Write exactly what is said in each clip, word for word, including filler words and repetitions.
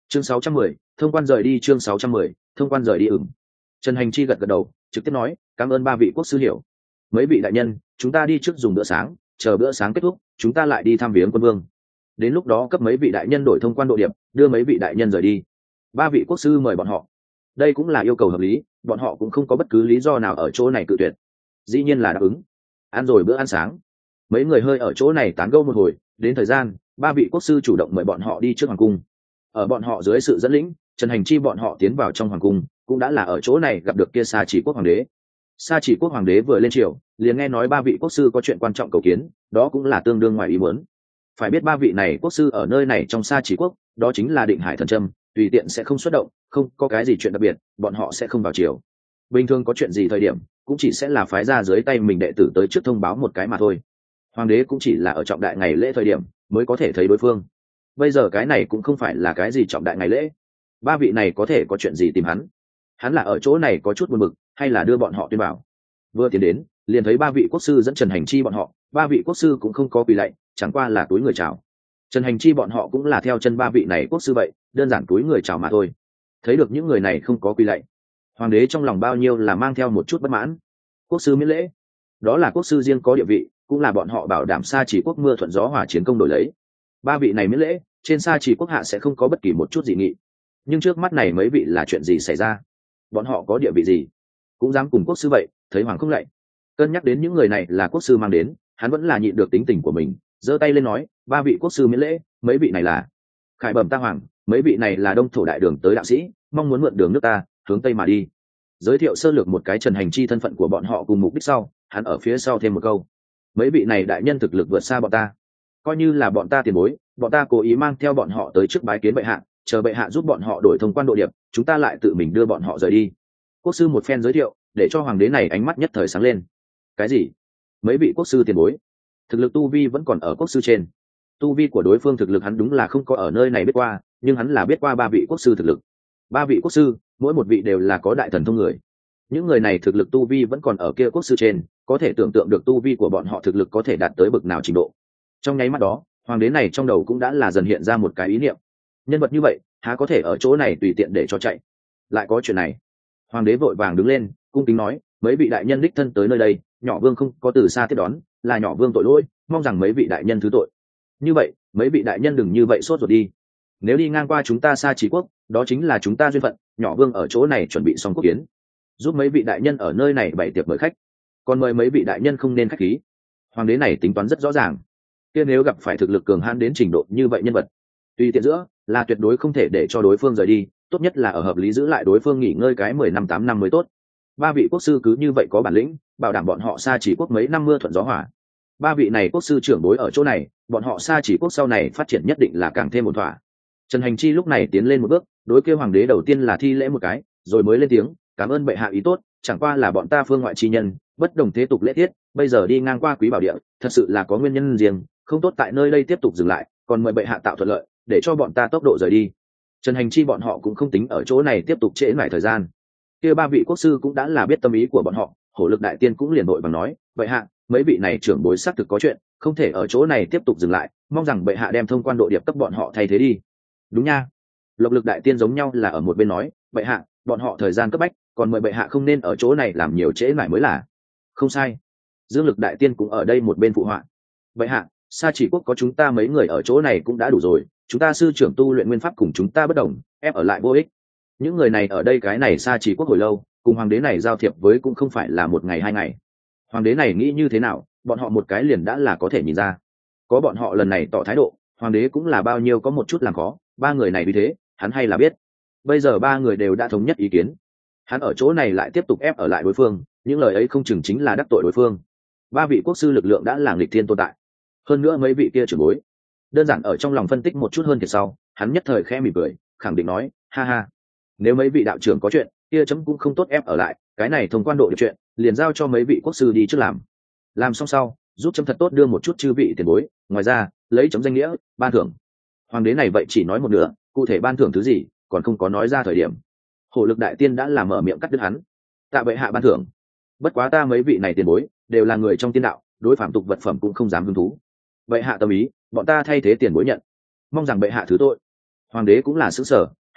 chương sáu trăm mười, thông quan rời đi. Chương sáu trăm mười, thông quan rời đi. Ừm. Trần Hành Chi gật gật đầu, trực tiếp nói, cảm ơn ba vị quốc sư hiểu. Mấy vị đại nhân, chúng ta đi trước dùng bữa sáng, chờ bữa sáng kết thúc chúng ta lại đi thăm viếng quân vương, đến lúc đó cấp mấy vị đại nhân đổi thông quan độ điểm, đưa mấy vị đại nhân rời đi. Ba vị quốc sư mời bọn họ, đây cũng là yêu cầu hợp lý, bọn họ cũng không có bất cứ lý do nào ở chỗ này cự tuyệt, dĩ nhiên là đáp ứng. Ăn rồi bữa ăn sáng, mấy người hơi ở chỗ này tán gẫu một hồi, đến thời gian ba vị quốc sư chủ động mời bọn họ đi trước hoàng cung. Ở bọn họ dưới sự dẫn lĩnh, Trần Hành Chi bọn họ tiến vào trong hoàng cung, cũng đã là ở chỗ này gặp được kia Sa Chỉ quốc hoàng đế. Sa Chỉ quốc hoàng đế vừa lên triều, liền nghe nói ba vị quốc sư có chuyện quan trọng cầu kiến, đó cũng là tương đương ngoài ý muốn. Phải biết ba vị này quốc sư ở nơi này trong Sa Chỉ quốc, đó chính là Định Hải thần châm, tùy tiện sẽ không xuất động, không có cái gì chuyện đặc biệt, bọn họ sẽ không vào triều. Bình thường có chuyện gì thời điểm, cũng chỉ sẽ là phái ra dưới tay mình đệ tử tới trước thông báo một cái mà thôi. Hoàng đế cũng chỉ là ở trọng đại ngày lễ thời điểm mới có thể thấy đối phương. Bây giờ cái này cũng không phải là cái gì trọng đại ngày lễ, ba vị này có thể có chuyện gì tìm hắn? Hắn là ở chỗ này có chút buồn bực, hay là đưa bọn họ tuyên bảo? Vừa tiến đến, liền thấy ba vị quốc sư dẫn Trần Hành Chi bọn họ, ba vị quốc sư cũng không có quỳ lạy, chẳng qua là túi người chào. Trần Hành Chi bọn họ cũng là theo chân ba vị này quốc sư vậy, đơn giản túi người chào mà thôi. Thấy được những người này không có quỳ lạy, hoàng đế trong lòng bao nhiêu là mang theo một chút bất mãn. Quốc sư miễn lễ, đó là quốc sư riêng có địa vị, cũng là bọn họ bảo đảm Sa Chỉ quốc mưa thuận gió hòa chiến công đổi lấy. Ba vị này miễn lễ, trên Sa Chỉ quốc hạ sẽ không có bất kỳ một chút gì nghị. Nhưng trước mắt này mấy vị là chuyện gì xảy ra? Bọn họ có địa vị gì cũng dám cùng quốc sư vậy, thấy hoàng không lạy. Cân nhắc đến những người này là quốc sư mang đến, hắn vẫn là nhịn được tính tình của mình, giơ tay lên nói, ba vị quốc sư miễn lễ, mấy vị này là khải bẩm ta hoàng, mấy vị này là đông thổ đại đường tới đạo sĩ, mong muốn mượn đường nước ta hướng tây mà đi. Giới thiệu sơ lược một cái Trần Hành Chi thân phận của bọn họ cùng mục đích sau, hắn ở phía sau thêm một câu, mấy vị này đại nhân thực lực vượt xa bọn ta, coi như là bọn ta tiền bối, bọn ta cố ý mang theo bọn họ tới trước bái kiến bệ hạ, chờ bệ hạ giúp bọn họ đổi thông quan độ điệp, chúng ta lại tự mình đưa bọn họ rời đi. Quốc sư một phen giới thiệu, để cho hoàng đế này ánh mắt nhất thời sáng lên. Cái gì? Mấy vị quốc sư tiền bối, thực lực tu vi vẫn còn ở quốc sư trên. Tu vi của đối phương thực lực hắn đúng là không có ở nơi này biết qua, nhưng hắn là biết qua ba vị quốc sư thực lực. Ba vị quốc sư, mỗi một vị đều là có đại thần thông người. Những người này thực lực tu vi vẫn còn ở kia quốc sư trên, có thể tưởng tượng được tu vi của bọn họ thực lực có thể đạt tới bậc nào trình độ. Trong nháy mắt đó, hoàng đế này trong đầu cũng đã là dần hiện ra một cái ý niệm. Nhân vật như vậy, há có thể ở chỗ này tùy tiện để cho chạy? Lại có chuyện này. Hoàng đế vội vàng đứng lên, cung kính nói, mấy vị đại nhân đích thân tới nơi đây, nhỏ vương không có từ xa tiếp đón, là nhỏ vương tội lỗi, mong rằng mấy vị đại nhân thứ tội. Như vậy, mấy vị đại nhân đừng như vậy sốt ruột đi. Nếu đi ngang qua chúng ta Sa Chỉ quốc, đó chính là chúng ta duyên phận, nhỏ vương ở chỗ này chuẩn bị xong quốc kiến, giúp mấy vị đại nhân ở nơi này bày tiệc mời khách, còn mời mấy vị đại nhân không nên khách khí. Hoàng đế này tính toán rất rõ ràng, kia nếu gặp phải thực lực cường hãn đến trình độ như vậy nhân vật, tùy tiện giữa là tuyệt đối không thể để cho đối phương rời đi, tốt nhất là ở hợp lý giữ lại đối phương nghỉ ngơi cái mười năm tám năm mới tốt. Ba vị quốc sư cứ như vậy có bản lĩnh, bảo đảm bọn họ Sa Chỉ quốc mấy năm mưa thuận gió hòa. Ba vị này quốc sư trưởng bối ở chỗ này, bọn họ Sa Chỉ quốc sau này phát triển nhất định là càng thêm một thỏa. Trần Hành Chi lúc này tiến lên một bước, đối kêu hoàng đế đầu tiên là thi lễ một cái, rồi mới lên tiếng, cảm ơn bệ hạ ý tốt, chẳng qua là bọn ta phương ngoại chi nhân, bất đồng thế tục lễ tiết, bây giờ đi ngang qua Quý Bảo Địa, thật sự là có nguyên nhân riêng, không tốt tại nơi đây tiếp tục dừng lại, còn mời bệ hạ tạo thuận lợi, để cho bọn ta tốc độ rời đi. Trần Hành Chi bọn họ cũng không tính ở chỗ này tiếp tục trễ nải thời gian. Kia ba vị quốc sư cũng đã là biết tâm ý của bọn họ, Hổ Lực đại tiên cũng liền đội bằng nói, bệ hạ, mấy vị này trưởng bối xác thực có chuyện, không thể ở chỗ này tiếp tục dừng lại, mong rằng bệ hạ đem thông quan độ điệp cấp bọn họ thay thế đi. Đúng nha. Lộc Lực đại tiên giống nhau là ở một bên nói, bệ hạ, bọn họ thời gian cấp bách, còn mời bệ hạ không nên ở chỗ này làm nhiều trễ nải mới là. Không sai. Dương Lực đại tiên cũng ở đây một bên phụ họa. Bệ hạ, Sa Chỉ quốc có chúng ta mấy người ở chỗ này cũng đã đủ rồi, chúng ta sư trưởng tu luyện nguyên pháp cùng chúng ta bất đồng, ép ở lại vô ích. Những người này ở đây cái này Sa Chỉ quốc hồi lâu, cùng hoàng đế này giao thiệp với cũng không phải là một ngày hai ngày. Hoàng đế này nghĩ như thế nào, bọn họ một cái liền đã là có thể nhìn ra. Có bọn họ lần này tỏ thái độ, hoàng đế cũng là bao nhiêu có một chút làm khó, ba người này vì thế, hắn hay là biết. Bây giờ ba người đều đã thống nhất ý kiến, hắn ở chỗ này lại tiếp tục ép ở lại đối phương, những lời ấy không chừng chính là đắc tội đối phương. Ba vị quốc sư lực lượng đã là nghịch thiên tồn tại, hơn nữa mấy vị kia trưởng bối, đơn giản ở trong lòng phân tích một chút hơn thì sau, hắn nhất thời khẽ mỉm cười, khẳng định nói, ha ha, nếu mấy vị đạo trưởng có chuyện, kia chấm cũng không tốt ép ở lại, cái này thông quan độ được chuyện, liền giao cho mấy vị quốc sư đi trước làm. Làm xong sau, giúp chấm thật tốt đưa một chút chư vị tiền bối, ngoài ra, lấy chấm danh nghĩa, ban thưởng. Hoàng đế này vậy chỉ nói một nửa, cụ thể ban thưởng thứ gì, còn không có nói ra thời điểm. Hổ Lực đại tiên đã làm mở miệng cắt đứt hắn. Tạ bệ hạ ban thưởng. Bất quá ta mấy vị này tiền bối, đều là người trong tiên đạo, đối phạm tục vật phẩm cũng không dám hứng thú. Bệ hạ tâm ý, bọn ta thay thế tiền bối nhận, mong rằng bệ hạ thứ tội. Hoàng đế cũng là xứ sở,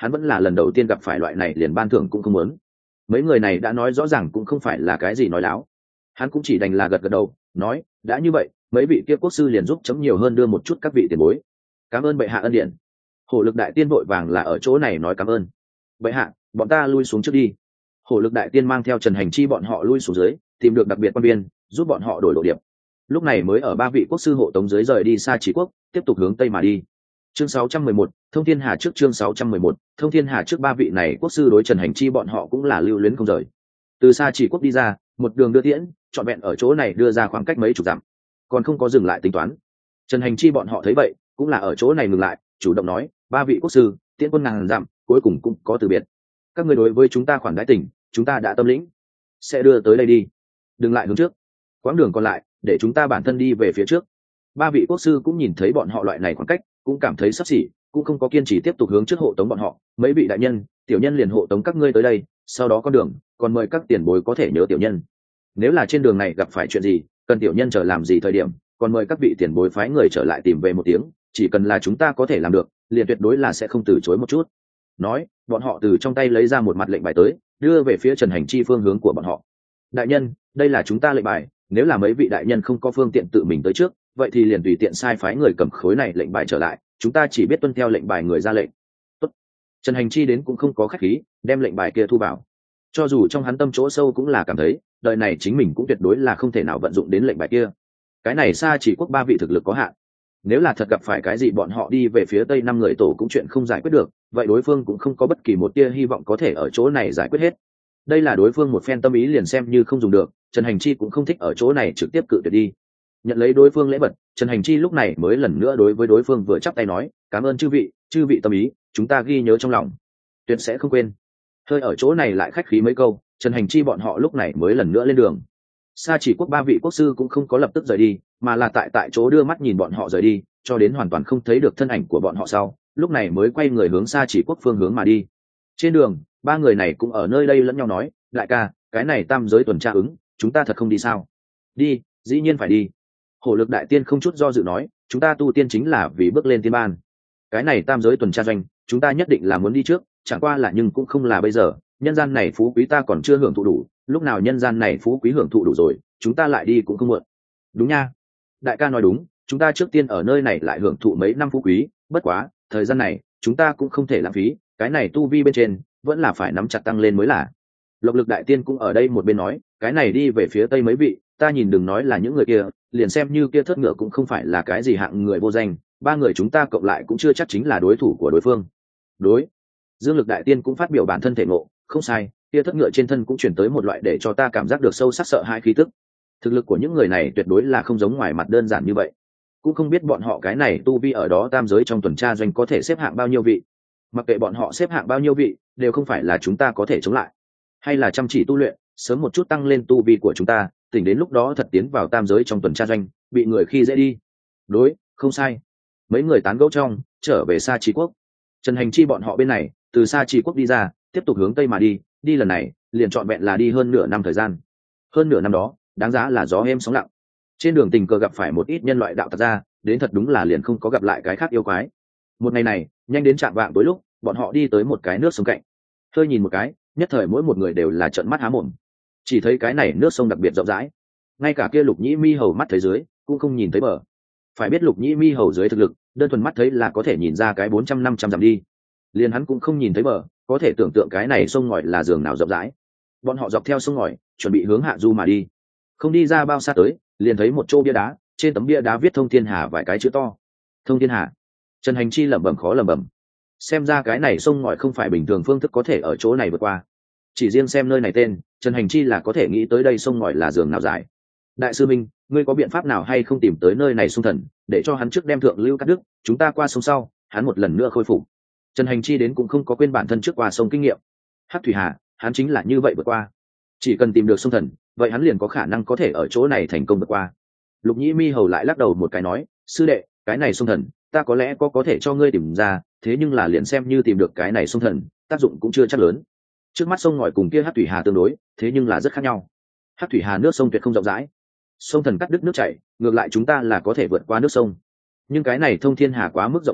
hắn vẫn là lần đầu tiên gặp phải loại này liền ban thưởng cũng không muốn. Mấy người này đã nói rõ ràng cũng không phải là cái gì nói láo, hắn cũng chỉ đành là gật gật đầu nói đã như vậy mấy vị kia quốc sư liền giúp chấm nhiều hơn đưa một chút các vị tiền bối. Cảm ơn bệ hạ ân điển. Hổ Lực đại tiên vội vàng là ở chỗ này nói cảm ơn. Bệ hạ, bọn ta lui xuống trước đi. Hổ Lực đại tiên mang theo Trần Hành Chi bọn họ lui xuống dưới, tìm được đặc biệt quan viên giúp bọn họ đổi độ điệp, lúc này mới ở ba vị quốc sư hộ tống dưới rời đi Sa Chỉ quốc, tiếp tục hướng tây mà đi. Chương sáu trăm mười một, Thông Thiên Hà trước chương sáu trăm mười một, Thông Thiên Hà trước ba vị này quốc sư đối Trần Hành Chi bọn họ cũng là lưu luyến không rời. Từ Sa Chỉ quốc đi ra, một đường đưa tiễn, trọn vẹn ở chỗ này đưa ra khoảng cách mấy chục dặm, còn không có dừng lại tính toán. Trần Hành Chi bọn họ thấy vậy, cũng là ở chỗ này ngừng lại, chủ động nói, ba vị quốc sư, tiễn quân ngàn dặm, cuối cùng cũng có từ biệt. Các ngươi đối với chúng ta khoản đãi tình, chúng ta đã tâm lĩnh, sẽ đưa tới đây đi, đừng lại hướng trước. Quãng đường còn lại, để chúng ta bản thân đi về phía trước. Ba vị quốc sư cũng nhìn thấy bọn họ loại này khoảng cách, cũng cảm thấy sắp xỉ, cũng không có kiên trì tiếp tục hướng trước hộ tống bọn họ. Mấy vị đại nhân, tiểu nhân liền hộ tống các ngươi tới đây, sau đó con đường, còn mời các tiền bối có thể nhớ tiểu nhân. Nếu là trên đường này gặp phải chuyện gì, cần tiểu nhân chờ làm gì thời điểm, còn mời các vị tiền bối phái người trở lại tìm về một tiếng, chỉ cần là chúng ta có thể làm được, liền tuyệt đối là sẽ không từ chối một chút. Nói, bọn họ từ trong tay lấy ra một mặt lệnh bài tới, đưa về phía Trần Hành Chi phương hướng của bọn họ. Đại nhân, đây là chúng ta lệnh bài, nếu là mấy vị đại nhân không có phương tiện tự mình tới trước, vậy thì liền tùy tiện sai phái người cầm khối này lệnh bài trở lại, chúng ta chỉ biết tuân theo lệnh bài người ra lệnh. Tốt. Trần Hành Chi đến cũng không có khách khí, đem lệnh bài kia thu vào. Cho dù trong hắn tâm chỗ sâu cũng là cảm thấy, đời này chính mình cũng tuyệt đối là không thể nào vận dụng đến lệnh bài kia. Cái này Sa Chỉ quốc ba vị thực lực có hạn, nếu là thật gặp phải cái gì bọn họ đi về phía tây năm người tổ cũng chuyện không giải quyết được, vậy đối phương cũng không có bất kỳ một tia hy vọng có thể ở chỗ này giải quyết hết. Đây là đối phương một phen tâm ý liền xem như không dùng được, Trần Hành Chi cũng không thích ở chỗ này trực tiếp cự tuyệt đi. Nhận lấy đối phương lễ vật, Trần Hành Chi lúc này mới lần nữa đối với đối phương vừa chắp tay nói, cảm ơn chư vị, chư vị tâm ý, chúng ta ghi nhớ trong lòng, tuyệt sẽ không quên. Hơi ở chỗ này lại khách khí mấy câu, Trần Hành Chi bọn họ lúc này mới lần nữa lên đường. Sa Chỉ quốc ba vị quốc sư cũng không có lập tức rời đi, mà là tại tại chỗ đưa mắt nhìn bọn họ rời đi, cho đến hoàn toàn không thấy được thân ảnh của bọn họ sau, lúc này mới quay người hướng Sa Chỉ quốc phương hướng mà đi. Trên đường, ba người này cũng ở nơi đây lẫn nhau nói, đại ca, cái này tam giới tuần tra ứng, chúng ta thật không đi sao? Đi, dĩ nhiên phải đi. Hổ Lực đại tiên không chút do dự nói, chúng ta tu tiên chính là vì bước lên tiên ban. Cái này tam giới tuần tra doanh, chúng ta nhất định là muốn đi trước, chẳng qua là nhưng cũng không là bây giờ, nhân gian này phú quý ta còn chưa hưởng thụ đủ, lúc nào nhân gian này phú quý hưởng thụ đủ rồi, chúng ta lại đi cũng không muộn. Đúng nha, đại ca nói đúng, chúng ta trước tiên ở nơi này lại hưởng thụ mấy năm phú quý, bất quá, thời gian này, chúng ta cũng không thể lãng phí, cái này tu vi bên trên, vẫn là phải nắm chặt tăng lên mới là. Lộc Lực đại tiên cũng ở đây một bên nói, cái này đi về phía tây mấy vị, ta nhìn đừng nói là những người kia, liền xem như kia thất ngựa cũng không phải là cái gì hạng người vô danh, ba người chúng ta cộng lại cũng chưa chắc chính là đối thủ của đối phương. Đối. Dương Lực đại tiên cũng phát biểu bản thân thể ngộ, không sai, kia thất ngựa trên thân cũng chuyển tới một loại để cho ta cảm giác được sâu sắc sợ hãi khí tức. Thực lực của những người này tuyệt đối là không giống ngoài mặt đơn giản như vậy. Cũng không biết bọn họ cái này tu vi ở đó tam giới trong tuần tra doanh có thể xếp hạng bao nhiêu vị. Mặc kệ bọn họ xếp hạng bao nhiêu vị, đều không phải là chúng ta có thể chống lại. Hay là chăm chỉ tu luyện, sớm một chút tăng lên tu vi của chúng ta, tỉnh đến lúc đó thật tiến vào tam giới trong tuần tra doanh, bị người khi dễ đi. Đối, không sai. Mấy người tán gẫu trong, trở về Sa Chỉ quốc. Trần Hành Chi bọn họ bên này, từ Sa Chỉ quốc đi ra, tiếp tục hướng tây mà đi, đi lần này, liền trọn vẹn là đi hơn nửa năm thời gian. Hơn nửa năm đó, đáng giá là gió êm sóng lặng. Trên đường tình cờ gặp phải một ít nhân loại đạo tặc ra, đến thật đúng là liền không có gặp lại cái khác yêu quái. Một ngày này, nhanh đến trạm vạng tối lúc, bọn họ đi tới một cái nước sông cạnh. Hơi nhìn một cái, nhất thời mỗi một người đều là trợn mắt há mồm. Chỉ thấy cái này nước sông đặc biệt rộng rãi, ngay cả kia Lục Nhĩ Mi hầu mắt thấy dưới, cũng không nhìn thấy bờ. Phải biết Lục Nhĩ Mi hầu dưới thực lực, đơn thuần mắt thấy là có thể nhìn ra cái bốn trăm năm trăm dặm đi. Liền hắn cũng không nhìn thấy bờ, có thể tưởng tượng cái này sông ngòi là giường nào rộng rãi. Bọn họ dọc theo sông ngòi, chuẩn bị hướng hạ du mà đi. Không đi ra bao xa tới, liền thấy một chỗ bia đá, trên tấm bia đá viết Thông Thiên Hà vài cái chữ to. Thông Thiên Hà. Trần Hành Chi lẩm bẩm khó lẩm bẩm. Xem ra cái này sông ngòi không phải bình thường phương thức có thể ở chỗ này vượt qua. Chỉ riêng xem nơi này tên, Trần Hành Chi là có thể nghĩ tới đây sông ngòi là giường nào dài. Đại sư Minh, ngươi có biện pháp nào hay không tìm tới nơi này sông thần, để cho hắn trước đem thượng lưu cắt đứt, chúng ta qua sông sau, hắn một lần nữa khôi phục. Trần Hành Chi đến cũng không có quên bản thân trước qua sông kinh nghiệm. Hắc Thủy Hà, hắn chính là như vậy vượt qua. Chỉ cần tìm được sông thần, vậy hắn liền có khả năng có thể ở chỗ này thành công vượt qua. Lục Nhĩ Mi hầu lại lắc đầu một cái nói, sư đệ, cái này sông thần, ta có lẽ có có thể cho ngươi tìm ra, thế nhưng là liền xem như tìm được cái này sông thần, tác dụng cũng chưa chắc lớn. Trước mắt sông ngòi cùng kia Hắc Thủy Hà tương đối, thế nhưng là rất khác nhau. Hắc Thủy Hà nước sông tuyệt không rộng rãi, sông thần cắt đứt nước chảy, ngược lại chúng ta là có thể vượt qua nước sông. Nhưng cái này Thông Thiên Hà quá mức rộng rãi,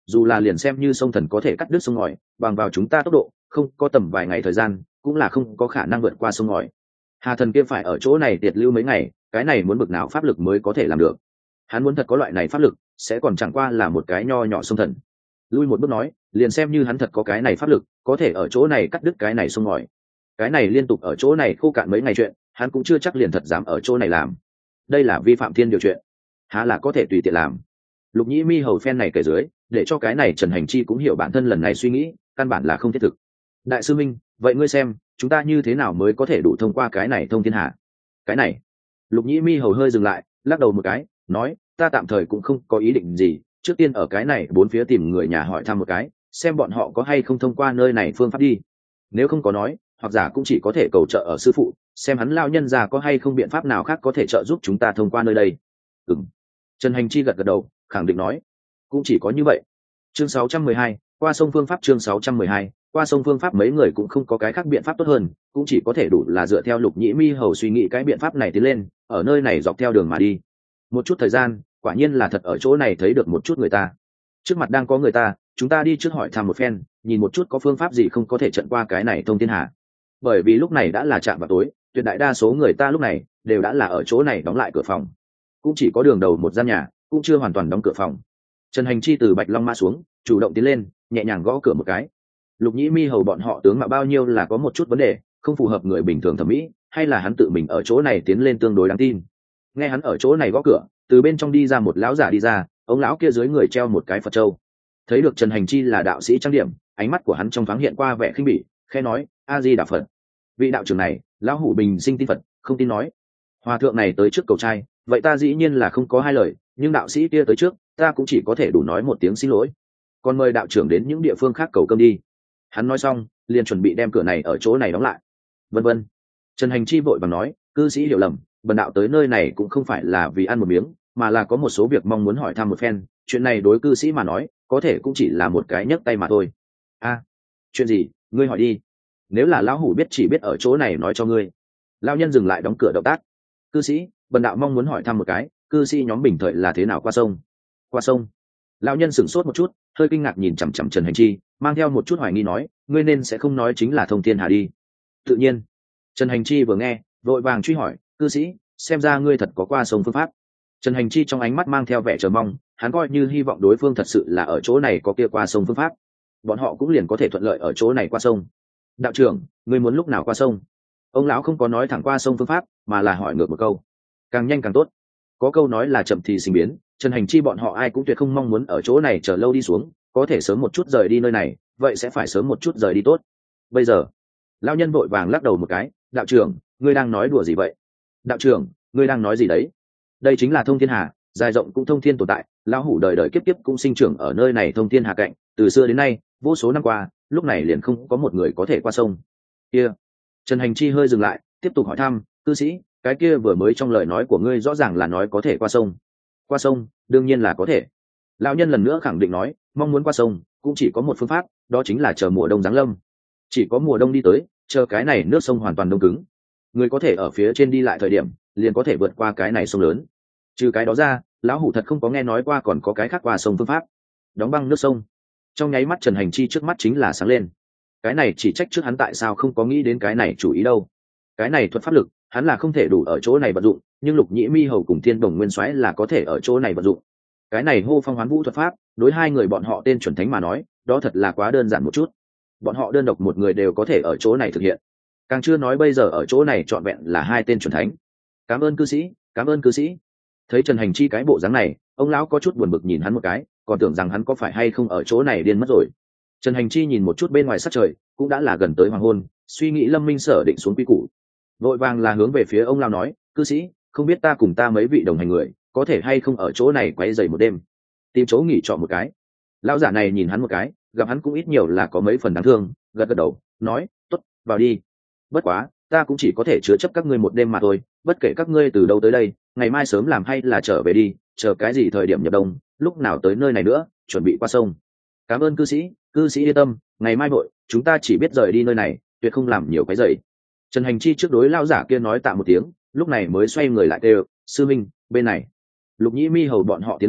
dù là liền xem như sông thần có thể cắt đứt sông ngòi bằng vào chúng ta tốc độ không có tầm vài ngày thời gian cũng là không có khả năng vượt qua sông ngòi. Hà thần kia phải ở chỗ này tiệt lưu mấy ngày, cái này muốn bực nào pháp lực mới có thể làm được. Hắn muốn thật có loại này pháp lực sẽ còn chẳng qua là một cái nho nhỏ sông thần. Lui một bước nói, liền xem như hắn thật có cái này pháp lực có thể ở chỗ này cắt đứt cái này sông ngòi, cái này liên tục ở chỗ này khô cạn mấy ngày chuyện hắn cũng chưa chắc liền thật dám ở chỗ này làm. Đây là vi phạm thiên điều chuyện, há là có thể tùy tiện làm. Lục Nhĩ Mi hầu phen này kể dưới, để cho cái này Trần Hành Chi cũng hiểu bản thân lần này suy nghĩ căn bản là không thiết thực. Đại sư minh, vậy ngươi xem chúng ta như thế nào mới có thể đủ thông qua cái này thông thiên hạ? Cái này Lục Nhĩ Mi hầu hơi dừng lại, lắc đầu một cái, nói, ta tạm thời cũng không có ý định gì, trước tiên ở cái này bốn phía tìm người nhà hỏi thăm một cái, xem bọn họ có hay không thông qua nơi này phương pháp đi. Nếu không có nói, hoặc giả cũng chỉ có thể cầu trợ ở sư phụ, xem hắn lao nhân già có hay không biện pháp nào khác có thể trợ giúp chúng ta thông qua nơi đây. Ừm. Trần Hành Chi gật gật đầu, khẳng định nói, cũng chỉ có như vậy. Chương sáu trăm mười hai, qua sông phương pháp. Chương sáu trăm mười hai, qua sông phương pháp. Mấy người cũng không có cái khác biện pháp tốt hơn, cũng chỉ có thể đủ là dựa theo Lục Nhĩ Mi hầu suy nghĩ cái biện pháp này tiến lên, ở nơi này dọc theo đường mà đi. Một chút thời gian, quả nhiên là thật ở chỗ này thấy được một chút người ta. Trước mặt đang có người ta, chúng ta đi trước hỏi thăm một phen, nhìn một chút có phương pháp gì không có thể trận qua cái này thông thiên hạ. Bởi vì lúc này đã là trạm vào tối, tuyệt đại đa số người ta lúc này đều đã là ở chỗ này đóng lại cửa phòng, cũng chỉ có đường đầu một gian nhà cũng chưa hoàn toàn đóng cửa phòng. Trần Hành Chi từ Bạch Long Mã xuống, chủ động tiến lên, nhẹ nhàng gõ cửa một cái. Lục Nhĩ Mi hầu bọn họ tướng mạo bao nhiêu là có một chút vấn đề, không phù hợp người bình thường thẩm mỹ, hay là hắn tự mình ở chỗ này tiến lên tương đối đáng tin. Nghe hắn ở chỗ này gõ cửa, từ bên trong đi ra một lão giả đi ra, ông lão kia dưới người treo một cái Phật châu. Thấy được Trần Hành Chi là đạo sĩ trang điểm, ánh mắt của hắn trong thoáng hiện qua vẻ khinh bỉ, khẽ nói, A Di Đà Phật. Vị đạo trưởng này, lão hủ bình sinh tin Phật, không tin nói. Hòa thượng này tới trước cầu trai, vậy ta dĩ nhiên là không có hai lời, nhưng đạo sĩ kia tới trước, ta cũng chỉ có thể đủ nói một tiếng xin lỗi. Còn mời đạo trưởng đến những địa phương khác cầu cơm đi. Hắn nói xong, liền chuẩn bị đem cửa này ở chỗ này đóng lại. Vân vân. Trần Hành Chi vội vàng nói, cư sĩ hiểu lầm, bần đạo tới nơi này cũng không phải là vì ăn một miếng, mà là có một số việc mong muốn hỏi thăm một phen, chuyện này đối cư sĩ mà nói, có thể cũng chỉ là một cái nhấc tay mà thôi. A, à, chuyện gì, ngươi hỏi đi. Nếu là lão hủ biết chỉ biết ở chỗ này nói cho ngươi. Lão nhân dừng lại đóng cửa động tác. Cư sĩ, bần đạo mong muốn hỏi thăm một cái, cư sĩ nhóm bình thời là thế nào qua sông? Qua sông? Lão nhân sửng sốt một chút, hơi kinh ngạc nhìn chằm chằm Trần Hành Chi, mang theo một chút hoài nghi nói, ngươi nên sẽ không nói chính là thông thiên hà đi. Tự nhiên. Trần Hành Chi vừa nghe, vội vàng truy hỏi, cư sĩ, xem ra ngươi thật có qua sông phương pháp. Trần Hành Chi trong ánh mắt mang theo vẻ chờ mong, hắn coi như hy vọng đối phương thật sự là ở chỗ này có kia qua sông phương pháp, bọn họ cũng liền có thể thuận lợi ở chỗ này qua sông. Đạo trưởng, ngươi muốn lúc nào qua sông? Ông lão không có nói thẳng qua sông phương pháp, mà là hỏi ngược một câu, càng nhanh càng tốt. Có câu nói là chậm thì sinh biến, Trần Hành Chi bọn họ ai cũng tuyệt không mong muốn ở chỗ này chờ lâu đi xuống, có thể sớm một chút rời đi nơi này, vậy sẽ phải sớm một chút rời đi tốt. Bây giờ, lão nhân vội vàng lắc đầu một cái, đạo trưởng, ngươi đang nói đùa gì vậy? Đạo trưởng, ngươi đang nói gì đấy? Đây chính là thông thiên hà, dài rộng cũng thông thiên tồn tại, lão hủ đời đời kiếp kiếp cũng sinh trưởng ở nơi này thông thiên hà cạnh, từ xưa đến nay, vô số năm qua, lúc này liền không có một người có thể qua sông. Kia, Trần Hành Chi hơi dừng lại, tiếp tục hỏi thăm, cư sĩ, cái kia vừa mới trong lời nói của ngươi rõ ràng là nói có thể qua sông. Qua sông, đương nhiên là có thể. Lão nhân lần nữa khẳng định nói, mong muốn qua sông, cũng chỉ có một phương pháp, đó chính là chờ mùa đông giáng lâm. Chỉ có mùa đông đi tới, chờ cái này nước sông hoàn toàn đông cứng, người có thể ở phía trên đi lại thời điểm, liền có thể vượt qua cái này sông lớn. Trừ cái đó ra, lão hủ thật không có nghe nói qua còn có cái khác qua sông phương pháp. Đóng băng nước sông. Trong nháy mắt Trần Hành Chi trước mắt chính là sáng lên. Cái này chỉ trách trước hắn tại sao không có nghĩ đến cái này chủ ý đâu. Cái này thuật pháp lực, hắn là không thể đủ ở chỗ này vận dụng, nhưng Lục Nhĩ Mi hầu cùng Thiên Đồng Nguyên Soái là có thể ở chỗ này vận dụng. Cái này hô phong hoán vũ thuật pháp, đối hai người bọn họ tên chuẩn thánh mà nói, đó thật là quá đơn giản một chút. Bọn họ đơn độc một người đều có thể ở chỗ này thực hiện. Càng chưa nói bây giờ ở chỗ này trọn vẹn là hai tên chuẩn thánh. Cảm ơn cư sĩ, cảm ơn cư sĩ. Thấy Trần Hành Chi cái bộ dáng này, ông lão có chút buồn bực nhìn hắn một cái, còn tưởng rằng hắn có phải hay không ở chỗ này điên mất rồi. Trần Hành Chi nhìn một chút bên ngoài sắc trời, cũng đã là gần tới hoàng hôn, suy nghĩ Lâm Minh Sở định xuống quy củ, vội vàng là hướng về phía ông lão nói, cư sĩ, không biết ta cùng ta mấy vị đồng hành người có thể hay không ở chỗ này quấy rầy một đêm, tìm chỗ nghỉ trọ một cái. Lão giả này nhìn hắn một cái, gặp hắn cũng ít nhiều là có mấy phần đáng thương, gật gật đầu, nói, tốt, vào đi. Bất quá, ta cũng chỉ có thể chứa chấp các ngươi một đêm mà thôi, bất kể các ngươi từ đâu tới đây, ngày mai sớm làm hay là trở về đi, chờ cái gì thời điểm nhập đông, lúc nào tới nơi này nữa, chuẩn bị qua sông. Cảm ơn cư sĩ, cư sĩ yên tâm, ngày mai vội, chúng ta chỉ biết rời đi nơi này, tuyệt không làm nhiều cái dậy. Trần Hành Chi trước đối lão giả kia nói tạm một tiếng, lúc này mới xoay người lại kêu, sư minh, bên này. Lục Nhĩ Mi hầu bọn họ tiến lên,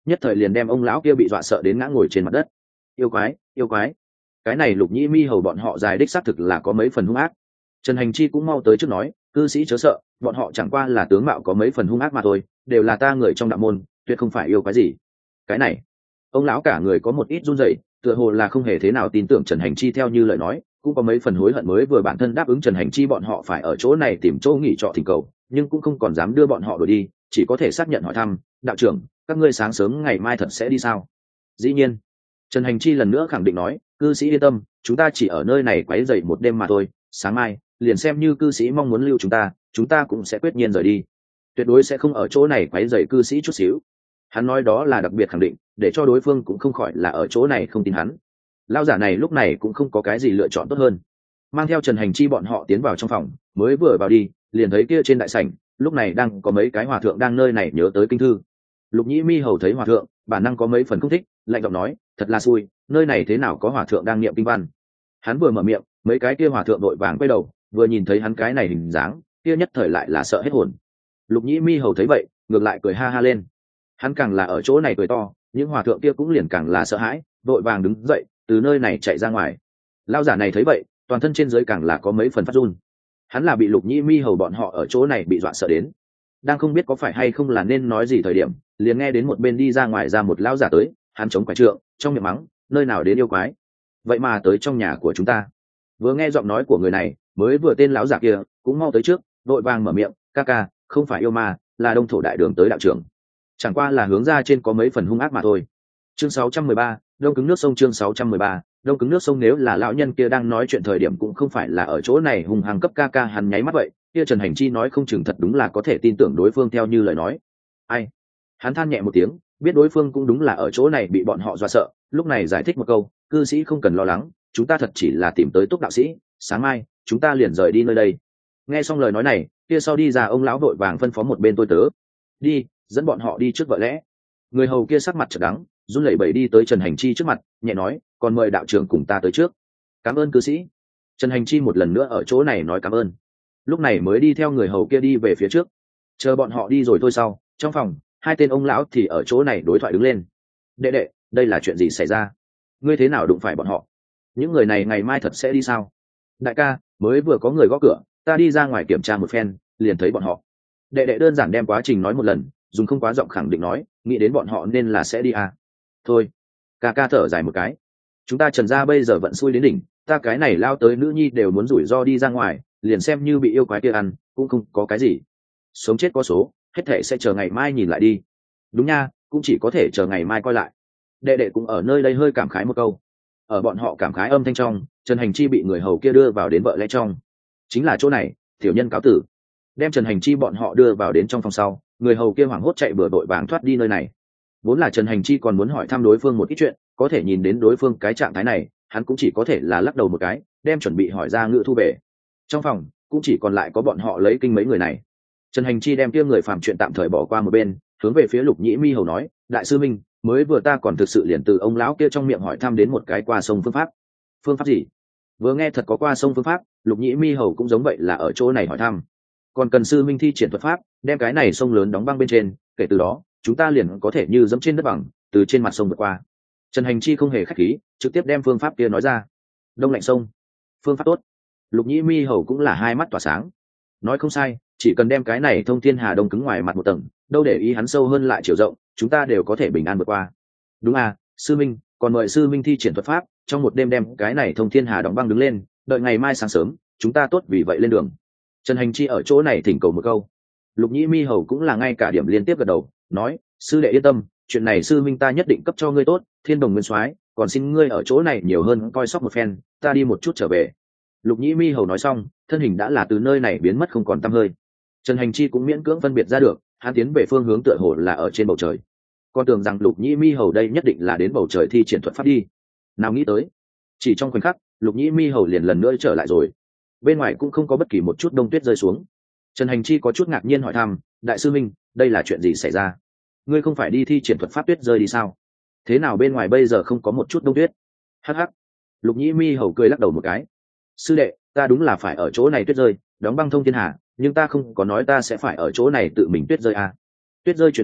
nhất thời liền đem ông lão kia bị dọa sợ đến ngã ngồi trên mặt đất. Yêu quái, yêu quái, cái này Lục Nhĩ Mi hầu bọn họ dài đích xác thực là có mấy phần hung ác. Trần Hành Chi cũng mau tới trước nói, cư sĩ chớ sợ, bọn họ chẳng qua là tướng mạo có mấy phần hung ác mà thôi, đều là ta người trong đạo môn, tuyệt không phải yêu quái gì. Cái này, ông lão cả người có một ít run rẩy, tựa hồ là không hề thế nào tin tưởng Trần Hành Chi theo như lời nói, cũng có mấy phần hối hận mới vừa bản thân đáp ứng Trần Hành Chi bọn họ phải ở chỗ này tìm chỗ nghỉ trọ thỉnh cầu, nhưng cũng không còn dám đưa bọn họ đuổi đi, chỉ có thể xác nhận hỏi thăm, đạo trưởng, các ngươi sáng sớm ngày mai thật sẽ đi sao? Dĩ nhiên. Trần Hành Chi lần nữa khẳng định nói, cư sĩ yên tâm, chúng ta chỉ ở nơi này quấy rầy một đêm mà thôi, sáng mai liền xem như cư sĩ mong muốn lưu chúng ta, chúng ta cũng sẽ quyết nhiên rời đi, tuyệt đối sẽ không ở chỗ này quấy rầy cư sĩ chút xíu. Hắn nói đó là đặc biệt khẳng định, để cho đối phương cũng không khỏi là ở chỗ này không tin hắn. Lão giả này lúc này cũng không có cái gì lựa chọn tốt hơn, mang theo Trần Hành Chi bọn họ tiến vào trong phòng, mới vừa vào đi liền thấy kia trên đại sảnh lúc này đang có mấy cái hòa thượng đang nơi này nhớ tới kinh thư. Lục Nhĩ Mi hầu thấy hòa thượng, bản năng có mấy phần không thích, lạnh giọng nói, thật là xui, nơi này thế nào có hòa thượng đang niệm kinh văn. Hắn vừa mở miệng, mấy cái kia hòa thượng đội vàng quay đầu, vừa nhìn thấy hắn cái này hình dáng, kia nhất thời lại là sợ hết hồn. Lục Nhĩ Mi hầu thấy vậy, ngược lại cười ha ha lên. Hắn càng là ở chỗ này cười to, những hòa thượng kia cũng liền càng là sợ hãi, đội vàng đứng dậy, từ nơi này chạy ra ngoài. Lão giả này thấy vậy, toàn thân trên dưới càng là có mấy phần phát run. Hắn là bị Lục Nhĩ Mi hầu bọn họ ở chỗ này bị dọa sợ đến, đang không biết có phải hay không là nên nói gì thời điểm, liền nghe đến một bên đi ra ngoài ra một lão giả tới, hắn chống quải trượng, trong miệng mắng, nơi nào đến yêu quái, vậy mà tới trong nhà của chúng ta. Vừa nghe giọng nói của người này, mới vừa tên lão giả kia cũng mau tới trước, đội vàng mở miệng, ca ca, không phải yêu ma, là Đông Thổ đại đường tới đạo trưởng, chẳng qua là hướng ra trên có mấy phần hung ác mà thôi. Chương sáu trăm mười ba, đông cứng nước sông. Chương sáu trăm mười ba, đông cứng nước sông. Nếu là lão nhân kia đang nói chuyện thời điểm cũng không phải là ở chỗ này hung hăng cấp ca ca hắn nháy mắt vậy, kia Trần Hành Chi nói không chừng thật đúng là có thể tin tưởng đối phương theo như lời nói. Ai? Hắn than nhẹ một tiếng, biết đối phương cũng đúng là ở chỗ này bị bọn họ dọa sợ, lúc này giải thích một câu, cư sĩ không cần lo lắng, chúng ta thật chỉ là tìm tới Túc đạo sĩ, sáng mai chúng ta liền rời đi nơi đây. Nghe xong lời nói này, kia sau đi ra ông lão vội vàng phân phó một bên tôi tớ, đi dẫn bọn họ đi trước vợ lẽ. Người hầu kia sắc mặt chợt đắng, run lẩy bẩy đi tới Trần Hành Chi trước mặt, nhẹ nói, còn mời đạo trưởng cùng ta tới trước. Cảm ơn cư sĩ. Trần Hành Chi một lần nữa ở chỗ này nói cảm ơn, lúc này mới đi theo người hầu kia đi về phía trước. Chờ bọn họ đi rồi thôi sau, trong phòng hai tên ông lão thì ở chỗ này đối thoại đứng lên. Đệ đệ, đây là chuyện gì xảy ra? Ngươi thế nào đụng phải bọn họ? Những người này ngày mai thật sẽ đi sao? Đại ca, mới vừa có người gõ cửa, ta đi ra ngoài kiểm tra một phen, liền thấy bọn họ. Đệ đệ đơn giản đem quá trình nói một lần, dùng không quá giọng khẳng định nói, nghĩ đến bọn họ nên là sẽ đi à. Thôi, ca ca thở dài một cái. Chúng ta Trần gia bây giờ vận xui đến đỉnh, ta cái này lao tới nữ nhi đều muốn rủi ro đi ra ngoài, liền xem như bị yêu quái kia ăn, cũng không có cái gì. Sống chết có số, hết thể sẽ chờ ngày mai nhìn lại đi. Đúng nha, cũng chỉ có thể chờ ngày mai coi lại. Đệ đệ cũng ở nơi đây hơi cảm khái một câu. Ở bọn họ cảm khái âm thanh trong, Trần Hành Chi bị người hầu kia đưa vào đến vợ lẽ trong. Chính là chỗ này, tiểu nhân cáo tử. Đem Trần Hành Chi bọn họ đưa vào đến trong phòng sau, người hầu kia hoảng hốt chạy bừa đội vàng thoát đi nơi này. Vốn là Trần Hành Chi còn muốn hỏi thăm đối phương một ít chuyện, có thể nhìn đến đối phương cái trạng thái này, hắn cũng chỉ có thể là lắc đầu một cái, đem chuẩn bị hỏi ra ngựa thu về. Trong phòng cũng chỉ còn lại có bọn họ lấy kinh mấy người này. Trần Hành Chi đem kia người phàm chuyện tạm thời bỏ qua một bên, hướng về phía Lục Nhĩ Mi hầu nói, đại sư minh, mới vừa ta còn thực sự liền từ ông lão kia trong miệng hỏi thăm đến một cái qua sông phương pháp. Phương pháp gì? Vừa nghe thật có qua sông phương pháp, Lục Nhĩ Mi hầu cũng giống vậy là ở chỗ này hỏi thăm. Còn cần sư minh thi triển thuật pháp, đem cái này sông lớn đóng băng bên trên, kể từ đó chúng ta liền có thể như dẫm trên đất bằng, từ trên mặt sông vượt qua. Trần Hành Chi không hề khách khí, trực tiếp đem phương pháp kia nói ra. Đông lạnh sông, phương pháp tốt. Lục Nhĩ Mi hầu cũng là hai mắt tỏa sáng. Nói không sai, chỉ cần đem cái này thông thiên hà đông cứng ngoài mặt một tầng, đâu để ý hắn sâu hơn lại chiều rộng, chúng ta đều có thể bình an vượt qua. Đúng à, sư minh, còn mời sư minh thi triển thuật pháp, trong một đêm đem cái này thông thiên hà đóng băng đứng lên, đợi ngày mai sáng sớm chúng ta tốt vì vậy lên đường. Trần Hành Chi ở chỗ này thỉnh cầu một câu. Lục Nhĩ Mi hầu cũng là ngay cả điểm liên tiếp gật đầu, nói, sư đệ yên tâm, chuyện này sư minh ta nhất định cấp cho ngươi tốt, thiên đồng nguyên soái, còn xin ngươi ở chỗ này nhiều hơn coi sóc một phen, ta đi một chút trở về. Lục Nhĩ Mi hầu nói xong, thân hình đã là từ nơi này biến mất không còn tăm hơi. Trần Hành Chi cũng miễn cưỡng phân biệt ra được, hắn tiến về phương hướng tựa hồ là ở trên bầu trời. Con tưởng rằng Lục Nhĩ Mi hầu đây nhất định là đến bầu trời thi triển thuật pháp đi. Nào nghĩ tới, chỉ trong khoảnh khắc, Lục Nhĩ Mi hầu liền lần nữa trở lại rồi. Bên ngoài cũng không có bất kỳ một chút đông tuyết rơi xuống. Trần Hành Chi có chút ngạc nhiên hỏi thăm, đại sư minh, đây là chuyện gì xảy ra? Ngươi không phải đi thi triển thuật pháp tuyết rơi đi sao? Thế nào bên ngoài bây giờ không có một chút đông tuyết? Hắc hắc. Lục Nhĩ Mi hầu cười lắc đầu một cái. Sư đệ, ta đúng là phải ở chỗ này tuyết rơi, đóng băng thông thiên hà, nhưng ta không có nói ta sẽ phải ở chỗ này tự mình tuyết rơi à. Tuyết rơi chuyện này,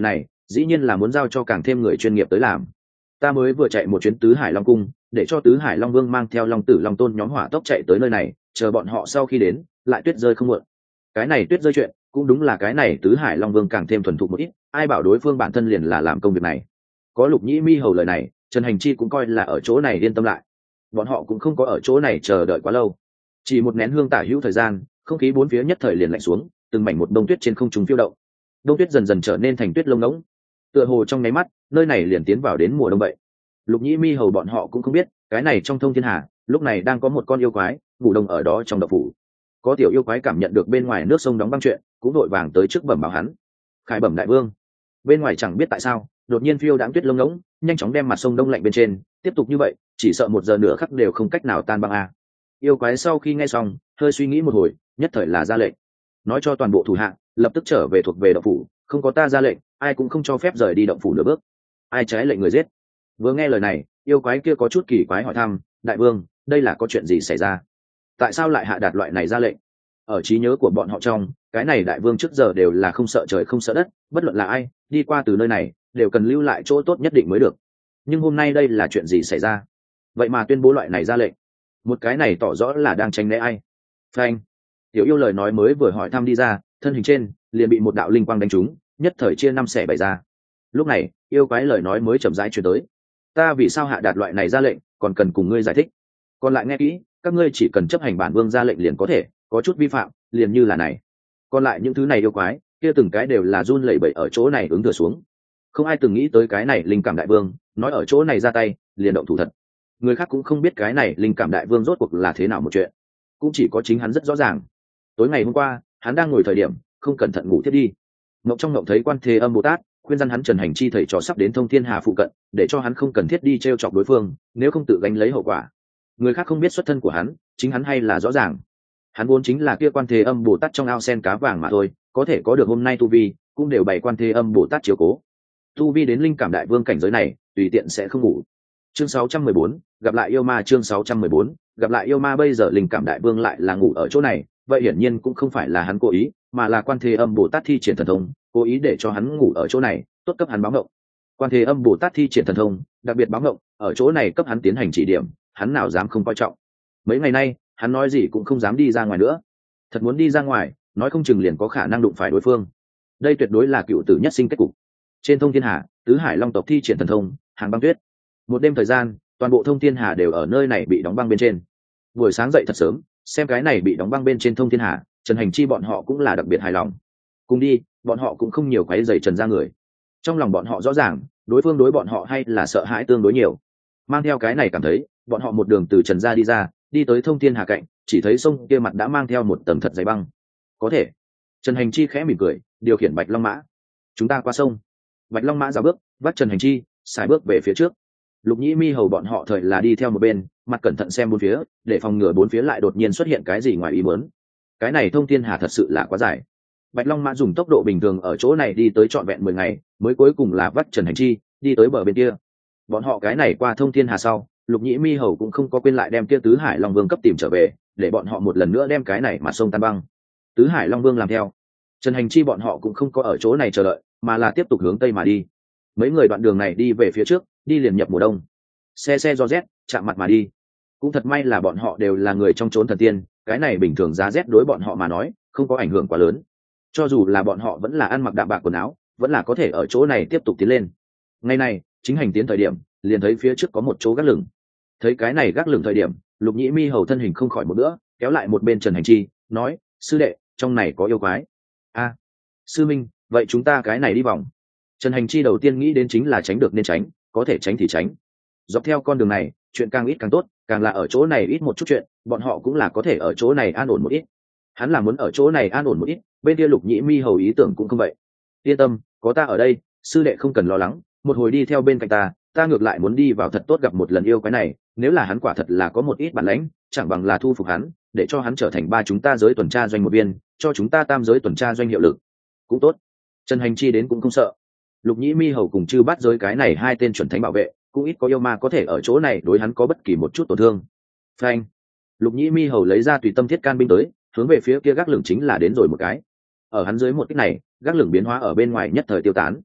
dĩ nhiên là muốn giao cho càng thêm người chuyên nghiệp tới làm. Ta mới vừa chạy một chuyến tứ hải long cung, để cho tứ hải long vương mang theo long tử long tôn nhóm hỏa tốc chạy tới nơi này, chờ bọn họ sau khi đến lại tuyết rơi không muộn. Cái này tuyết rơi chuyện cũng đúng là cái này tứ hải long vương càng thêm thuần thục một ít, ai bảo đối phương bản thân liền là làm công việc này. Có Lục Nhĩ Mi hầu lời này, Trần Hành Chi cũng coi là ở chỗ này yên tâm lại. Bọn họ cũng không có ở chỗ này chờ đợi quá lâu, chỉ một nén hương tả hữu thời gian, không khí bốn phía nhất thời liền lạnh xuống, từng mảnh một đông tuyết trên không trung phiêu động. Đông tuyết dần dần trở nên thành tuyết lông ngỗng, tựa hồ trong nháy mắt nơi này liền tiến vào đến mùa đông vậy. Lục Nhĩ Mi hầu bọn họ cũng không biết, cái này trong thông thiên hà lúc này đang có một con yêu quái ngủ đông ở đó trong động phủ. Có tiểu yêu quái cảm nhận được bên ngoài nước sông đóng băng chuyện, cũng đội vàng tới trước bẩm báo hắn. Khải bẩm đại vương, bên ngoài chẳng biết tại sao đột nhiên phiêu đãng tuyết lông ngỗng, nhanh chóng đem mặt sông đông lạnh bên trên, tiếp tục như vậy chỉ sợ một giờ nữa khắc đều không cách nào tan băng a. Yêu quái sau khi nghe xong hơi suy nghĩ một hồi, nhất thời là ra lệnh, nói cho toàn bộ thủ hạ lập tức trở về thuộc về động phủ, không có ta ra lệnh ai cũng không cho phép rời đi động phủ nửa bước, ai trái lệnh người giết. Vừa nghe lời này, yêu quái kia có chút kỳ quái hỏi thăm, đại vương, đây là có chuyện gì xảy ra, tại sao lại hạ đạt loại này ra lệnh? Ở trí nhớ của bọn họ trong, cái này đại vương trước giờ đều là không sợ trời không sợ đất, bất luận là ai đi qua từ nơi này đều cần lưu lại chỗ tốt nhất định mới được. Nhưng hôm nay đây là chuyện gì xảy ra, vậy mà tuyên bố loại này ra lệnh? Một cái này tỏ rõ là đang tránh né ai. Phanh! Tiểu yêu lời nói mới vừa hỏi thăm đi ra, thân hình trên liền bị một đạo linh quang đánh trúng, nhất thời chia năm xẻ bảy ra. Lúc này yêu quái lời nói mới chậm rãi truyền tới, ta vì sao hạ đạt loại này ra lệnh còn cần cùng ngươi giải thích. Còn lại nghe kỹ, các ngươi chỉ cần chấp hành bản vương ra lệnh liền có thể, có chút vi phạm liền như là này. Còn lại những thứ này yêu quái kia từng cái đều là run lẩy bẩy ở chỗ này ứng thừa xuống. Không ai từng nghĩ tới cái này linh cảm đại vương nói ở chỗ này ra tay liền động thủ thật. Người khác cũng không biết cái này linh cảm đại vương rốt cuộc là thế nào một chuyện, cũng chỉ có chính hắn rất rõ ràng. Tối ngày hôm qua hắn đang ngồi thời điểm không cẩn thận ngủ thiết đi, ngộng trong ngộng thấy Quan Thế Âm Bồ Tát khuyên răn hắn Trần Hành Chi thầy trò sắp đến thông thiên hà phụ cận, để cho hắn không cần thiết đi t r e o chọc đối phương, nếu không tự gánh lấy hậu quả. Người khác không biết xuất thân của hắn, chính hắn hay là rõ ràng. Hắn vốn chính là kia Quan Thế Âm Bồ Tát trong ao sen cá vàng mà thôi, có thể có được hôm nay tu vi cũng đều bày Quan Thế Âm Bồ Tát chiếu cố. Tu vi đến linh cảm đại vương cảnh giới này tùy tiện sẽ không ngủ. Chương sáu trăm mười bốn, gặp lại yêu ma. Chương sáu trăm mười bốn, gặp lại yêu ma. Bây giờ linh cảm đại vương lại là ngủ ở chỗ này, vậy hiển nhiên cũng không phải là hắn cố ý, mà là Quan Thế Âm Bồ Tát thi triển thần thông cố ý để cho hắn ngủ ở chỗ này, tốt cấp hắn báo ngộng. Quan Thế Âm Bồ Tát thi triển thần thông đặc biệt báo ngộng, ở chỗ này cấp hắn tiến hành chỉ điểm, hắn nào dám không coi trọng. Mấy ngày nay hắn nói gì cũng không dám đi ra ngoài nữa, thật muốn đi ra ngoài nói không chừng liền có khả năng đụng phải đối phương. Đây tuyệt đối là cựu tử nhất sinh kết cục. Trên thông thiên hà, tứ hải long tộc thi triển thần thông hàng băng tuyết. Một đêm thời gian, toàn bộ thông thiên hà đều ở nơi này bị đóng băng bên trên. Buổi sáng dậy thật sớm, xem cái này bị đóng băng bên trên thông thiên hà, Trần Hành Chi bọn họ cũng là đặc biệt hài lòng. Cùng đi, bọn họ cũng không nhiều quấy rầy Trần ra người. Trong lòng bọn họ rõ ràng, đối phương đối bọn họ hay là sợ hãi tương đối nhiều. Mang theo cái này cảm thấy, bọn họ một đường từ Trần gia đi ra, đi tới thông thiên hà cạnh, chỉ thấy sông kia mặt đã mang theo một tầng thật dày băng. Có thể. Trần Hành Chi khẽ mỉm cười, điều khiển Bạch Long mã. Chúng ta qua sông. Bạch Long mã ra bước, vắt Trần Hành Chi, xài bước về phía trước. Lục Nhĩ Mi hầu bọn họ thời là đi theo một bên, mặt cẩn thận xem bốn phía, để phòng ngừa bốn phía lại đột nhiên xuất hiện cái gì ngoài ý muốn. Cái này thông thiên hà thật sự là quá dài. Bạch Long mã dùng tốc độ bình thường ở chỗ này đi tới trọn vẹn mười ngày, mới cuối cùng là vắt Trần Hành Chi đi tới bờ bên kia. Bọn họ cái này qua thông thiên hà sau, Lục Nhĩ Mi hầu cũng không có quên lại đem kia tứ hải long vương cấp tìm trở về, để bọn họ một lần nữa đem cái này mà sông tan băng. Tứ hải long vương làm theo. Trần Hành Chi bọn họ cũng không có ở chỗ này chờ đợi, mà là tiếp tục hướng tây mà đi. Mấy người đoạn đường này đi về phía trước, đi liền nhập mùa đông. Xe xe do rét, chạm mặt mà đi. Cũng thật may là bọn họ đều là người trong chốn thần tiên, cái này bình thường giá rét đối bọn họ mà nói không có ảnh hưởng quá lớn. Cho dù là bọn họ vẫn là ăn mặc đạm bạc quần áo, vẫn là có thể ở chỗ này tiếp tục tiến lên. Ngày này chính hành tiến thời điểm, liền thấy phía trước có một chỗ gác lửng. Thấy cái này gác lửng thời điểm, Lục Nhĩ Mi hầu thân hình không khỏi một nữa kéo lại một bên Trần Hành Chi, nói: sư đệ, trong này có yêu quái. A, sư minh, vậy chúng ta cái này đi vòng. Trần Hành Chi đầu tiên nghĩ đến chính là tránh được nên tránh, có thể tránh thì tránh. Dọc theo con đường này, chuyện càng ít càng tốt, càng là ở chỗ này ít một chút chuyện, bọn họ cũng là có thể ở chỗ này an ổn một ít. Hắn là muốn ở chỗ này an ổn một ít, bên kia Lục Nhĩ Mi hầu ý tưởng cũng không vậy. Yên tâm, có ta ở đây, sư đệ không cần lo lắng, một hồi đi theo bên cạnh ta, ta ngược lại muốn đi vào thật tốt gặp một lần yêu quái này, nếu là hắn quả thật là có một ít bản lãnh, chẳng bằng là thu phục hắn, để cho hắn trở thành ba chúng ta giới tuần tra doanh một viên, cho chúng ta tam giới tuần tra doanh hiệu lực. Cũng tốt. Trần Hành Chi đến cũng không sợ. Lục Nhĩ Mi hầu cùng chư bắt giới cái này hai tên chuẩn thánh bảo vệ, cũng ít có yêu ma có thể ở chỗ này đối hắn có bất kỳ một chút tổn thương. Phanh. Lục Nhĩ Mi hầu lấy ra tùy tâm thiết can binh tới, hướng về phía kia gác lửng chính là đến rồi một cái. Ở hắn dưới một cái này, gác lửng biến hóa ở bên ngoài nhất thời tiêu tán.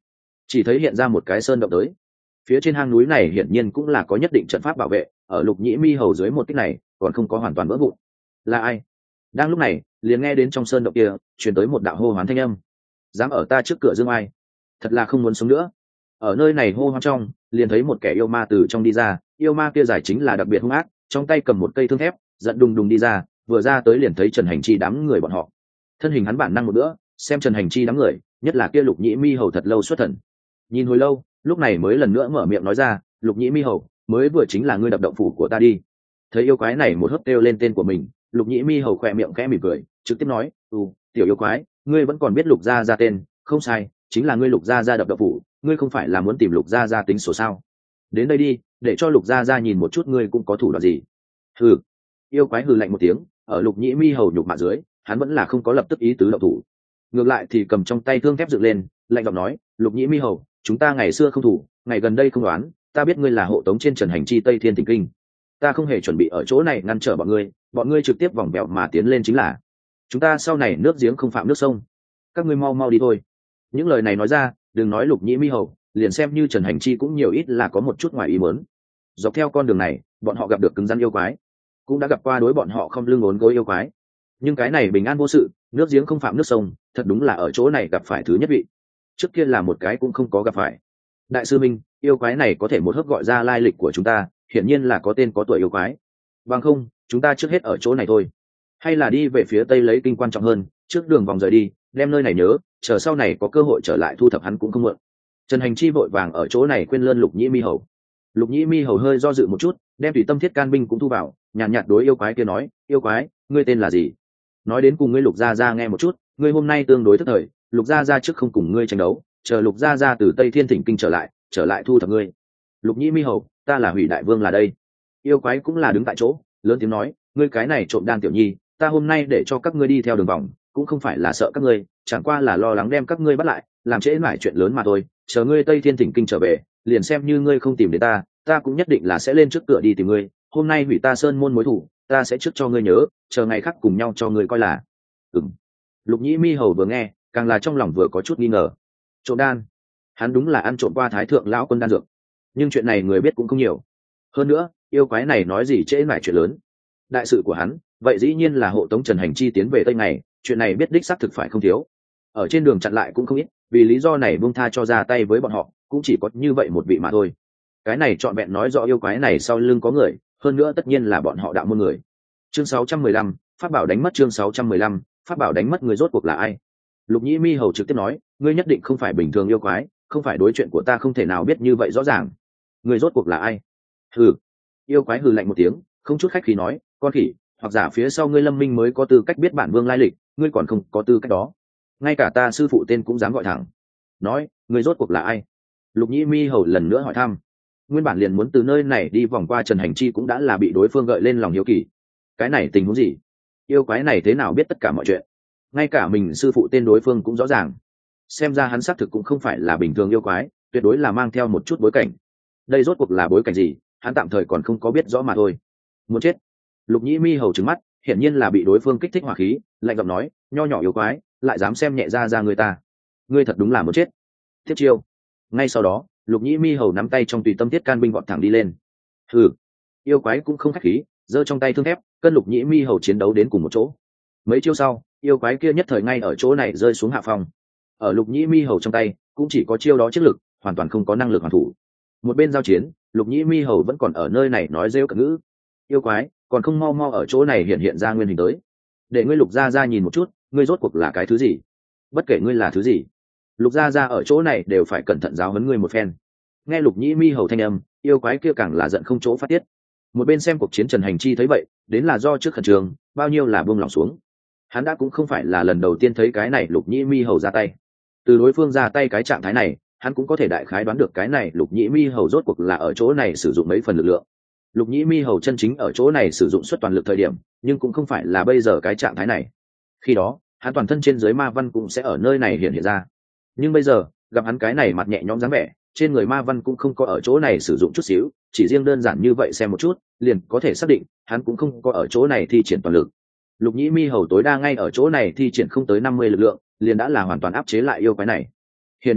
chỉ thấy hiện ra một cái sơn động tới. Phía trên hang núi này hiển nhiên cũng là có nhất định trận pháp bảo vệ, ở Lục Nhĩ Mi hầu dưới một kích này còn không có hoàn toàn vỡ vụn. Là ai? Đang lúc này liền nghe đến trong sơn động kia truyền tới một đạo hô hoán thanh âm. Dám ở ta trước cửa dương ai, thật là không muốn sống nữa. Ở nơi này hô hoán trong liền thấy một kẻ yêu ma từ trong đi ra. Yêu ma kia giải chính là đặc biệt hung ác, trong tay cầm một cây thương thép, giận đùng đùng đi ra. Vừa ra tới liền thấy Trần Hành Chi đám người bọn họ. Thân hình hắn bản năng một bữa xem Trần Hành Chi đám người, nhất là kia Lục Nhĩ Mi hầu thật lâu xuất thần, nhìn hồi lâu lúc này mới lần nữa mở miệng nói ra: Lục Nhĩ Mi hầu, mới vừa chính là ngươi đập động phủ của ta đi. Thấy yêu quái này một hớp kêu lên tên của mình, Lục Nhĩ Mi hầu khỏe miệng khẽ mỉm cười, trực tiếp nói: ừ, tiểu yêu quái, ngươi vẫn còn biết Lục gia gia tên? Không sai, chính là ngươi Lục gia gia đập động phủ. Ngươi không phải là muốn tìm Lục gia gia tính sổ sao? Đến đây đi, để cho Lục gia gia nhìn một chút ngươi cũng có thủ đoạn gì. Hừ. Yêu quái hừ lạnh một tiếng, ở Lục Nhĩ Mi hầu nhục mạ dưới, hắn vẫn là không có lập tức ý tứ động thủ, ngược lại thì cầm trong tay thương thép dựng lên, lạnh giọng nói: Lục Nhĩ Mi hầu, chúng ta ngày xưa không thủ, ngày gần đây không đoán, ta biết ngươi là hộ tống trên Trần Hành Chi Tây Thiên Thỉnh Kinh, ta không hề chuẩn bị ở chỗ này ngăn trở bọn ngươi, bọn ngươi trực tiếp vòng bèo mà tiến lên chính là. Chúng ta sau này nước giếng không phạm nước sông, các ngươi mau mau đi thôi. Những lời này nói ra, đừng nói Lục Nhĩ Mi hầu, liền xem như Trần Hành Chi cũng nhiều ít là có một chút ngoài ý muốn. Dọc theo con đường này, bọn họ gặp được cứng rắn yêu quái, cũng đã gặp qua đối bọn họ không lưng ốn gối yêu quái, nhưng cái này bình an vô sự, nước giếng không phạm nước sông, thật đúng là ở chỗ này gặp phải thứ nhất vị. Trước kia là một cái cũng không có gặp phải. Đại sư Minh, yêu quái này có thể một hớp gọi ra lai lịch của chúng ta, hiển nhiên là có tên có tuổi yêu quái. Bằng không, chúng ta trước hết ở chỗ này thôi, hay là đi về phía tây lấy kinh quan trọng hơn, trước đường vòng rời đi, đem nơi này nhớ, chờ sau này có cơ hội trở lại thu thập hắn cũng không muộn. Trần Hành Chi vội vàng ở chỗ này khuyên lơn Lục Nhĩ Mi hầu. Lục Nhĩ Mi hầu hơi do dự một chút, đem Thủy Tâm Thiết Can binh cũng thu vào, nhàn nhạt, nhạt đối yêu quái kia nói: Yêu quái, ngươi tên là gì? Nói đến cùng ngươi Lục gia gia nghe một chút, ngươi hôm nay tương đối thất thời, Lục gia gia trước không cùng ngươi tranh đấu, chờ Lục gia gia từ Tây Thiên Thỉnh Kinh trở lại, trở lại thu thập ngươi. Lục Nhĩ Mi hầu, ta là Hủy Đại Vương là đây. Yêu quái cũng là đứng tại chỗ, lớn tiếng nói: ngươi cái này trộm đan tiểu nhi, ta hôm nay để cho các ngươi đi theo đường vòng, cũng không phải là sợ các ngươi, chẳng qua là lo lắng đem các ngươi bắt lại, làm trễ mãi chuyện lớn mà thôi. Chờ ngươi Tây Thiên Thỉnh Kinh trở về, liền xem như ngươi không tìm đến ta, ta cũng nhất định là sẽ lên trước cửa đi tìm ngươi. Hôm nay Hủy ta sơn môn mối thủ, ta sẽ trước cho ngươi nhớ, chờ ngày khác cùng nhau cho ngươi coi là. Ừm. Lục Nhĩ Mi hầu vừa nghe, càng là trong lòng vừa có chút nghi ngờ. Trộm đan, hắn đúng là ăn trộm qua Thái thượng lão quân đan dược, nhưng chuyện này người biết cũng không nhiều. Hơn nữa, yêu quái này nói gì trễ mãi chuyện lớn, đại sự của hắn, vậy dĩ nhiên là hộ tống Trần Hành Chi tiến về Tây này, chuyện này biết đích xác thực phải không thiếu. Ở trên đường chặn lại cũng không ít, vì lý do này buông tha cho ra tay với bọn họ, cũng chỉ có như vậy một vị mà thôi. Cái này trọn vẹn nói rõ yêu quái này sau lưng có người, hơn nữa tất nhiên là bọn họ đạo môn người. Chương sáu trăm mười lăm, pháp bảo đánh mất. Chương sáu trăm mười lăm, pháp bảo đánh mất. Người rốt cuộc là ai? Lục Nhĩ Mi hầu trực tiếp nói: ngươi nhất định không phải bình thường yêu quái, không phải đối chuyện của ta không thể nào biết như vậy rõ ràng. Người rốt cuộc là ai? Hừ. Yêu quái hừ lạnh một tiếng, không chút khách khí nói: con khỉ, hoặc giả phía sau ngươi Lâm Minh mới có tư cách biết bản vương lai lịch, ngươi còn không có tư cách đó. Ngay cả ta sư phụ tên cũng dám gọi thẳng. Nói, người rốt cuộc là ai? Lục Nhĩ Mi hầu lần nữa hỏi thăm. Nguyên bản liền muốn từ nơi này đi vòng qua Trần Hành Chi cũng đã là bị đối phương gợi lên lòng hiếu kỳ. Cái này tình huống gì? Yêu quái này thế nào biết tất cả mọi chuyện? Ngay cả mình sư phụ tên đối phương cũng rõ ràng. Xem ra hắn xác thực cũng không phải là bình thường yêu quái, tuyệt đối là mang theo một chút bối cảnh. Đây rốt cuộc là bối cảnh gì, hắn tạm thời còn không có biết rõ mà thôi. Muốn chết. Lục Nhĩ Mi hầu trừng mắt, hiển nhiên là bị đối phương kích thích hỏa khí, lạnh giọng nói: nho nhỏ yêu quái, lại dám xem nhẹ ra ra người ta, ngươi thật đúng là muốn chết. Tiếp chiêu. Ngay sau đó, Lục Nhĩ Mi hầu nắm tay trong Tùy Tâm Thiết Can binh vọt thẳng đi lên. Hừ. Yêu quái cũng không khách khí, giơ trong tay thương thép, cân Lục Nhĩ Mi hầu chiến đấu đến cùng một chỗ. Mấy chiêu sau, yêu quái kia nhất thời ngay ở chỗ này rơi xuống hạ phong. Ở Lục Nhĩ Mi hầu trong tay, cũng chỉ có chiêu đó chiến lực, hoàn toàn không có năng lực hoàn thủ. Một bên giao chiến, Lục Nhĩ Mi hầu vẫn còn ở nơi này nói rêu cợt ngữ. Yêu quái, còn không mau mau ở chỗ này hiện hiện ra nguyên hình tới, để ngươi Lục gia gia nhìn một chút, ngươi rốt cuộc là cái thứ gì? Bất kể ngươi là thứ gì, Lục gia gia ở chỗ này đều phải cẩn thận giáo huấn ngươi một phen. Nghe Lục Nhĩ Mi hầu thanh âm, yêu quái kia càng là giận không chỗ phát tiết. Một bên xem cuộc chiến Trần Hành Chi thấy vậy, đến là do trước khẩn trương, bao nhiêu là buông lòng xuống. Hắn đã cũng không phải là lần đầu tiên thấy cái này Lục Nhĩ Mi hầu ra tay. Từ đối phương ra tay cái trạng thái này, hắn cũng có thể đại khái đoán được cái này Lục Nhĩ Mi hầu rốt cuộc là ở chỗ này sử dụng mấy phần lực lượng. Lục Nhĩ Mi hầu chân chính ở chỗ này sử dụng suất toàn lực thời điểm, nhưng cũng không phải là bây giờ cái trạng thái này. Khi đó, hắn toàn thân trên dưới ma văn cũng sẽ ở nơi này hiện hiện ra. Nhưng bây giờ, gặp hắn cái này mặt nhẹ nhõm dáng vẻ, trên người ma văn cũng không có ở chỗ này sử dụng chút xíu, chỉ riêng đơn giản như vậy xem một chút, liền có thể xác định, hắn cũng không có ở chỗ này thi triển toàn lực. Lục Nhĩ Mi hầu tối đa ngay ở chỗ này thi triển không tới năm mươi lực lượng, liền đã là hoàn toàn áp chế lại yêu quái này. Hiển nhiên,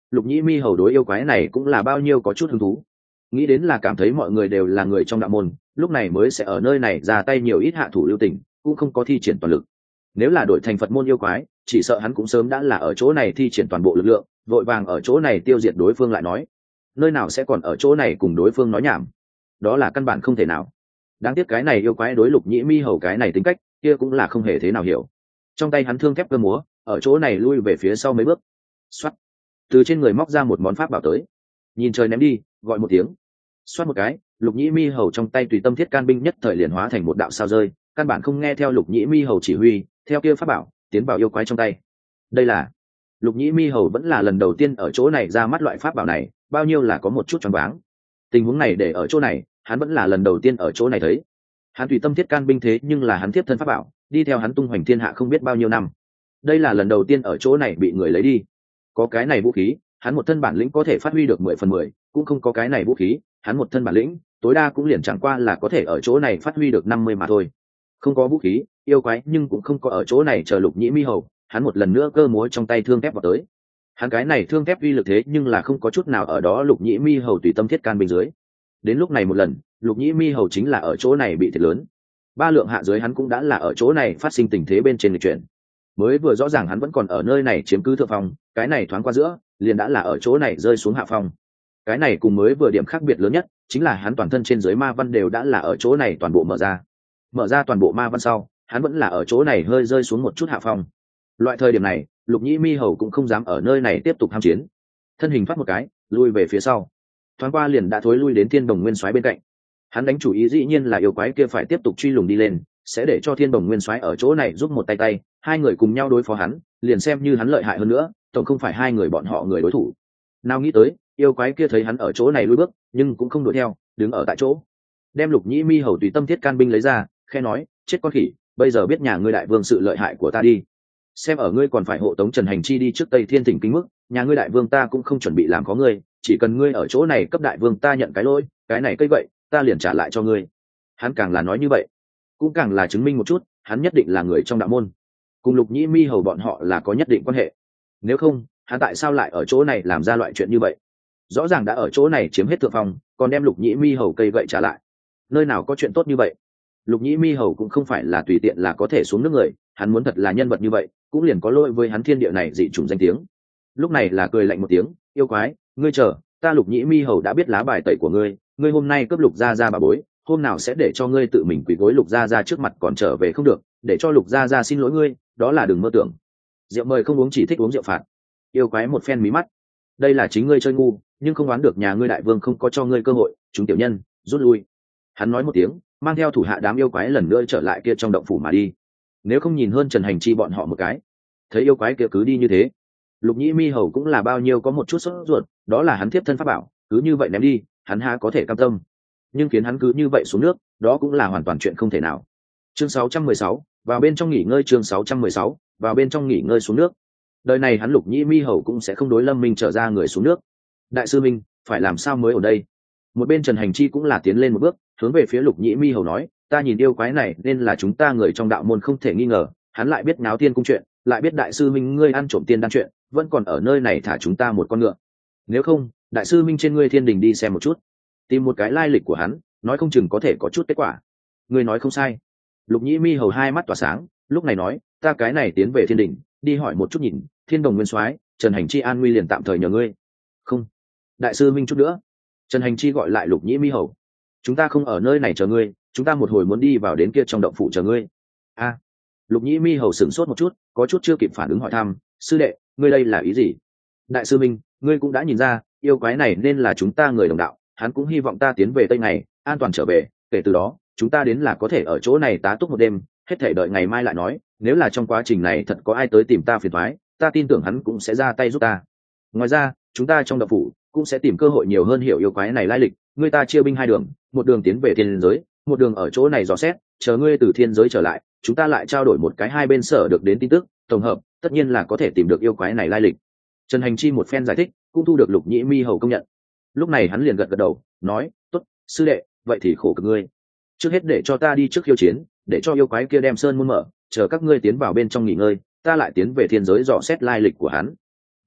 Lục Nhĩ Mi hầu đối yêu quái này cũng là bao nhiêu có chút hứng thú, nghĩ đến là cảm thấy mọi người đều là người trong đạo môn, lúc này mới sẽ ở nơi này ra tay nhiều ít hạ thủ lưu tình, cũng không có thi triển toàn lực. Nếu là đổi thành Phật môn yêu quái, chỉ sợ hắn cũng sớm đã là ở chỗ này thi triển toàn bộ lực lượng, vội vàng ở chỗ này tiêu diệt đối phương lại nói, nơi nào sẽ còn ở chỗ này cùng đối phương nói nhảm, đó là căn bản không thể nào. Đáng tiếc cái này yêu quái đối Lục Nhĩ Mi hầu cái này tính cách kia cũng là không hề thế nào hiểu. Trong tay hắn thương thép cơ múa, ở chỗ này lui về phía sau mấy bước, xoắt, từ trên người móc ra một món pháp bảo tới, nhìn trời ném đi, gọi một tiếng, xoát một cái, Lục Nhĩ Mi hầu trong tay tùy tâm thiết can binh nhất thời liền hóa thành một đạo sao rơi, căn bản không nghe theo Lục Nhĩ Mi hầu chỉ huy, theo kia pháp bảo tiến vào yêu quái trong tay. Đây là Lục Nhĩ Mi hầu vẫn là lần đầu tiên ở chỗ này ra mắt loại pháp bảo này, bao nhiêu là có một chút choáng váng. Tình huống này để ở chỗ này, hắn vẫn là lần đầu tiên ở chỗ này thấy. Hắn tùy tâm thiết can binh thế nhưng là hắn tiếp thân pháp bảo, đi theo hắn tung hoành thiên hạ không biết bao nhiêu năm. Đây là lần đầu tiên ở chỗ này bị người lấy đi. Có cái này vũ khí, hắn một thân bản lĩnh có thể phát huy được mười phần mười, cũng không có cái này vũ khí, hắn một thân bản lĩnh tối đa cũng liền chẳng qua là có thể ở chỗ này phát huy được năm mươi mà thôi. Không có vũ khí, yêu quái nhưng cũng không có ở chỗ này chờ Lục Nhĩ Mi hầu, hắn một lần nữa cơ múa trong tay thương thép vào tới. Hắn cái này thương thép uy lực thế nhưng là không có chút nào ở đó Lục Nhĩ Mi hầu tùy tâm thiết can bên dưới. Đến lúc này một lần, Lục Nhĩ Mi hầu chính là ở chỗ này bị thiệt lớn. Ba lượng hạ dưới hắn cũng đã là ở chỗ này phát sinh tình thế bên trên lịch chuyển. Mới vừa rõ ràng hắn vẫn còn ở nơi này chiếm cứ thượng phong, cái này thoáng qua giữa, liền đã là ở chỗ này rơi xuống hạ phong. Cái này cùng mới vừa điểm khác biệt lớn nhất, chính là hắn toàn thân trên dưới ma văn đều đã là ở chỗ này toàn bộ mở ra. Mở ra toàn bộ ma văn sau, hắn vẫn là ở chỗ này hơi rơi xuống một chút hạ phong. Loại thời điểm này, Lục Nhĩ Mi hầu cũng không dám ở nơi này tiếp tục tham chiến, thân hình phát một cái, lui về phía sau. Thoáng qua liền đã thối lui đến Thiên Đồng Nguyên Soái bên cạnh. Hắn đánh chủ ý dĩ nhiên là yêu quái kia phải tiếp tục truy lùng đi lên, sẽ để cho Thiên Đồng Nguyên Soái ở chỗ này giúp một tay tay, hai người cùng nhau đối phó hắn, liền xem như hắn lợi hại hơn nữa, tổng không phải hai người bọn họ người đối thủ. Nào nghĩ tới, yêu quái kia thấy hắn ở chỗ này lùi bước, nhưng cũng không đuổi theo, đứng ở tại chỗ, đem Lục Nhĩ Mi hầu tùy tâm thiết can binh lấy ra, khe nói, chết con khỉ, bây giờ biết nhà ngươi đại vương sự lợi hại của ta đi. Xem ở ngươi còn phải hộ tống Trần Hành Chi đi trước Tây Thiên Thỉnh kính mức, nhà ngươi đại vương ta cũng không chuẩn bị làm có ngươi, chỉ cần ngươi ở chỗ này cấp đại vương ta nhận cái lỗi, cái này cây vậy, ta liền trả lại cho ngươi. Hắn càng là nói như vậy, cũng càng là chứng minh một chút, hắn nhất định là người trong đạo môn, cùng Lục Nhĩ Mi hầu bọn họ là có nhất định quan hệ. Nếu không, hắn tại sao lại ở chỗ này làm ra loại chuyện như vậy? Rõ ràng đã ở chỗ này chiếm hết thượng phong, còn đem Lục Nhĩ Mi hầu cây gậy trả lại. Nơi nào có chuyện tốt như vậy? Lục Nhĩ Mi hầu cũng không phải là tùy tiện là có thể xuống nước người, hắn muốn thật là nhân vật như vậy, cũng liền có lỗi với hắn thiên địa này dị chủng danh tiếng. Lúc này là cười lạnh một tiếng, yêu quái, ngươi chờ, ta Lục Nhĩ Mi hầu đã biết lá bài tẩy của ngươi, ngươi hôm nay cướp Lục gia gia bà bối, hôm nào sẽ để cho ngươi tự mình quỳ gối Lục gia gia trước mặt còn trở về không được, để cho Lục gia gia xin lỗi ngươi, đó là đừng mơ tưởng. Rượu mời không uống, chỉ thích uống rượu phạt. Yêu quái một phen mí mắt, đây là chính ngươi chơi ngu, nhưng không đoán được nhà ngươi đại vương không có cho ngươi cơ hội, chúng tiểu nhân rút lui. Hắn nói một tiếng, mang theo thủ hạ đám yêu quái lần nữa trở lại kia trong động phủ mà đi. Nếu không nhìn hơn Trần Hành Chi bọn họ một cái, thấy yêu quái kia cứ đi như thế, Lục Nhĩ Mi hầu cũng là bao nhiêu có một chút sốt ruột, đó là hắn tiếp thân pháp bảo, cứ như vậy ném đi, hắn há có thể cam tâm. Nhưng khiến hắn cứ như vậy xuống nước, đó cũng là hoàn toàn chuyện không thể nào. Chương sáu trăm mười sáu, vào bên trong nghỉ ngơi. Chương sáu trăm mười sáu, vào bên trong nghỉ ngơi xuống nước. Đời này hắn Lục Nhĩ Mi hầu cũng sẽ không đối Lâm Minh trở ra người xuống nước. Đại sư Minh, phải làm sao mới ở đây? Một bên Trần Hành Chi cũng là tiến lên một bước, hướng về phía Lục Nhĩ Mi hầu nói, ta nhìn yêu quái này nên là chúng ta người trong đạo môn không thể nghi ngờ, hắn lại biết náo tiên cung chuyện, lại biết đại sư Minh ngươi ăn trộm tiên đan chuyện, vẫn còn ở nơi này thả chúng ta một con ngựa. Nếu không, đại sư Minh trên ngươi thiên đình đi xem một chút, tìm một cái lai lịch của hắn, nói không chừng có thể có chút kết quả. Ngươi nói không sai. Lục Nhĩ Mi hầu hai mắt tỏa sáng, lúc này nói, ta cái này tiến về thiên đình, đi hỏi một chút nhìn, Thiên Đồng Nguyên Soái, Trần Hành Chi an nguy liền tạm thời nhờ ngươi. Không, đại sư Minh chút nữa. Trần Hành Chi gọi lại Lục Nhĩ Mi hầu, chúng ta không ở nơi này chờ ngươi, chúng ta một hồi muốn đi vào đến kia trong động phủ chờ ngươi. A, à, Lục Nhĩ Mi hầu sửng sốt một chút, có chút chưa kịp phản ứng hỏi thăm, sư đệ, ngươi đây là ý gì? Đại sư Minh, ngươi cũng đã nhìn ra, yêu quái này nên là chúng ta người đồng đạo, hắn cũng hy vọng ta tiến về Tây Ngày, an toàn trở về, kể từ đó, chúng ta đến là có thể ở chỗ này tá túc một đêm, hết thể đợi ngày mai lại nói, nếu là trong quá trình này thật có ai tới tìm ta phiền toái, ta tin tưởng hắn cũng sẽ ra tay giúp ta. Ngoài ra, chúng ta trong động phủ cũng sẽ tìm cơ hội nhiều hơn hiểu yêu quái này lai lịch, người ta chia binh hai đường, một đường tiến về thiên giới, một đường ở chỗ này dò xét, chờ ngươi từ thiên giới trở lại, chúng ta lại trao đổi một cái hai bên sở được đến tin tức, tổng hợp, tất nhiên là có thể tìm được yêu quái này lai lịch. Trần Hành Chi một phen giải thích, cũng thu được Lục Nhĩ Mi hầu công nhận. Lúc này hắn liền gật gật đầu, nói, tốt, sư đệ, vậy thì khổ cực ngươi. Trước hết để cho ta đi trước khiêu chiến, để cho yêu quái kia đem sơn môn mở, chờ các ngươi tiến vào bên trong nghỉ ngơi, ta lại tiến về thiên giới dò xét lai lịch của hắn. Nói,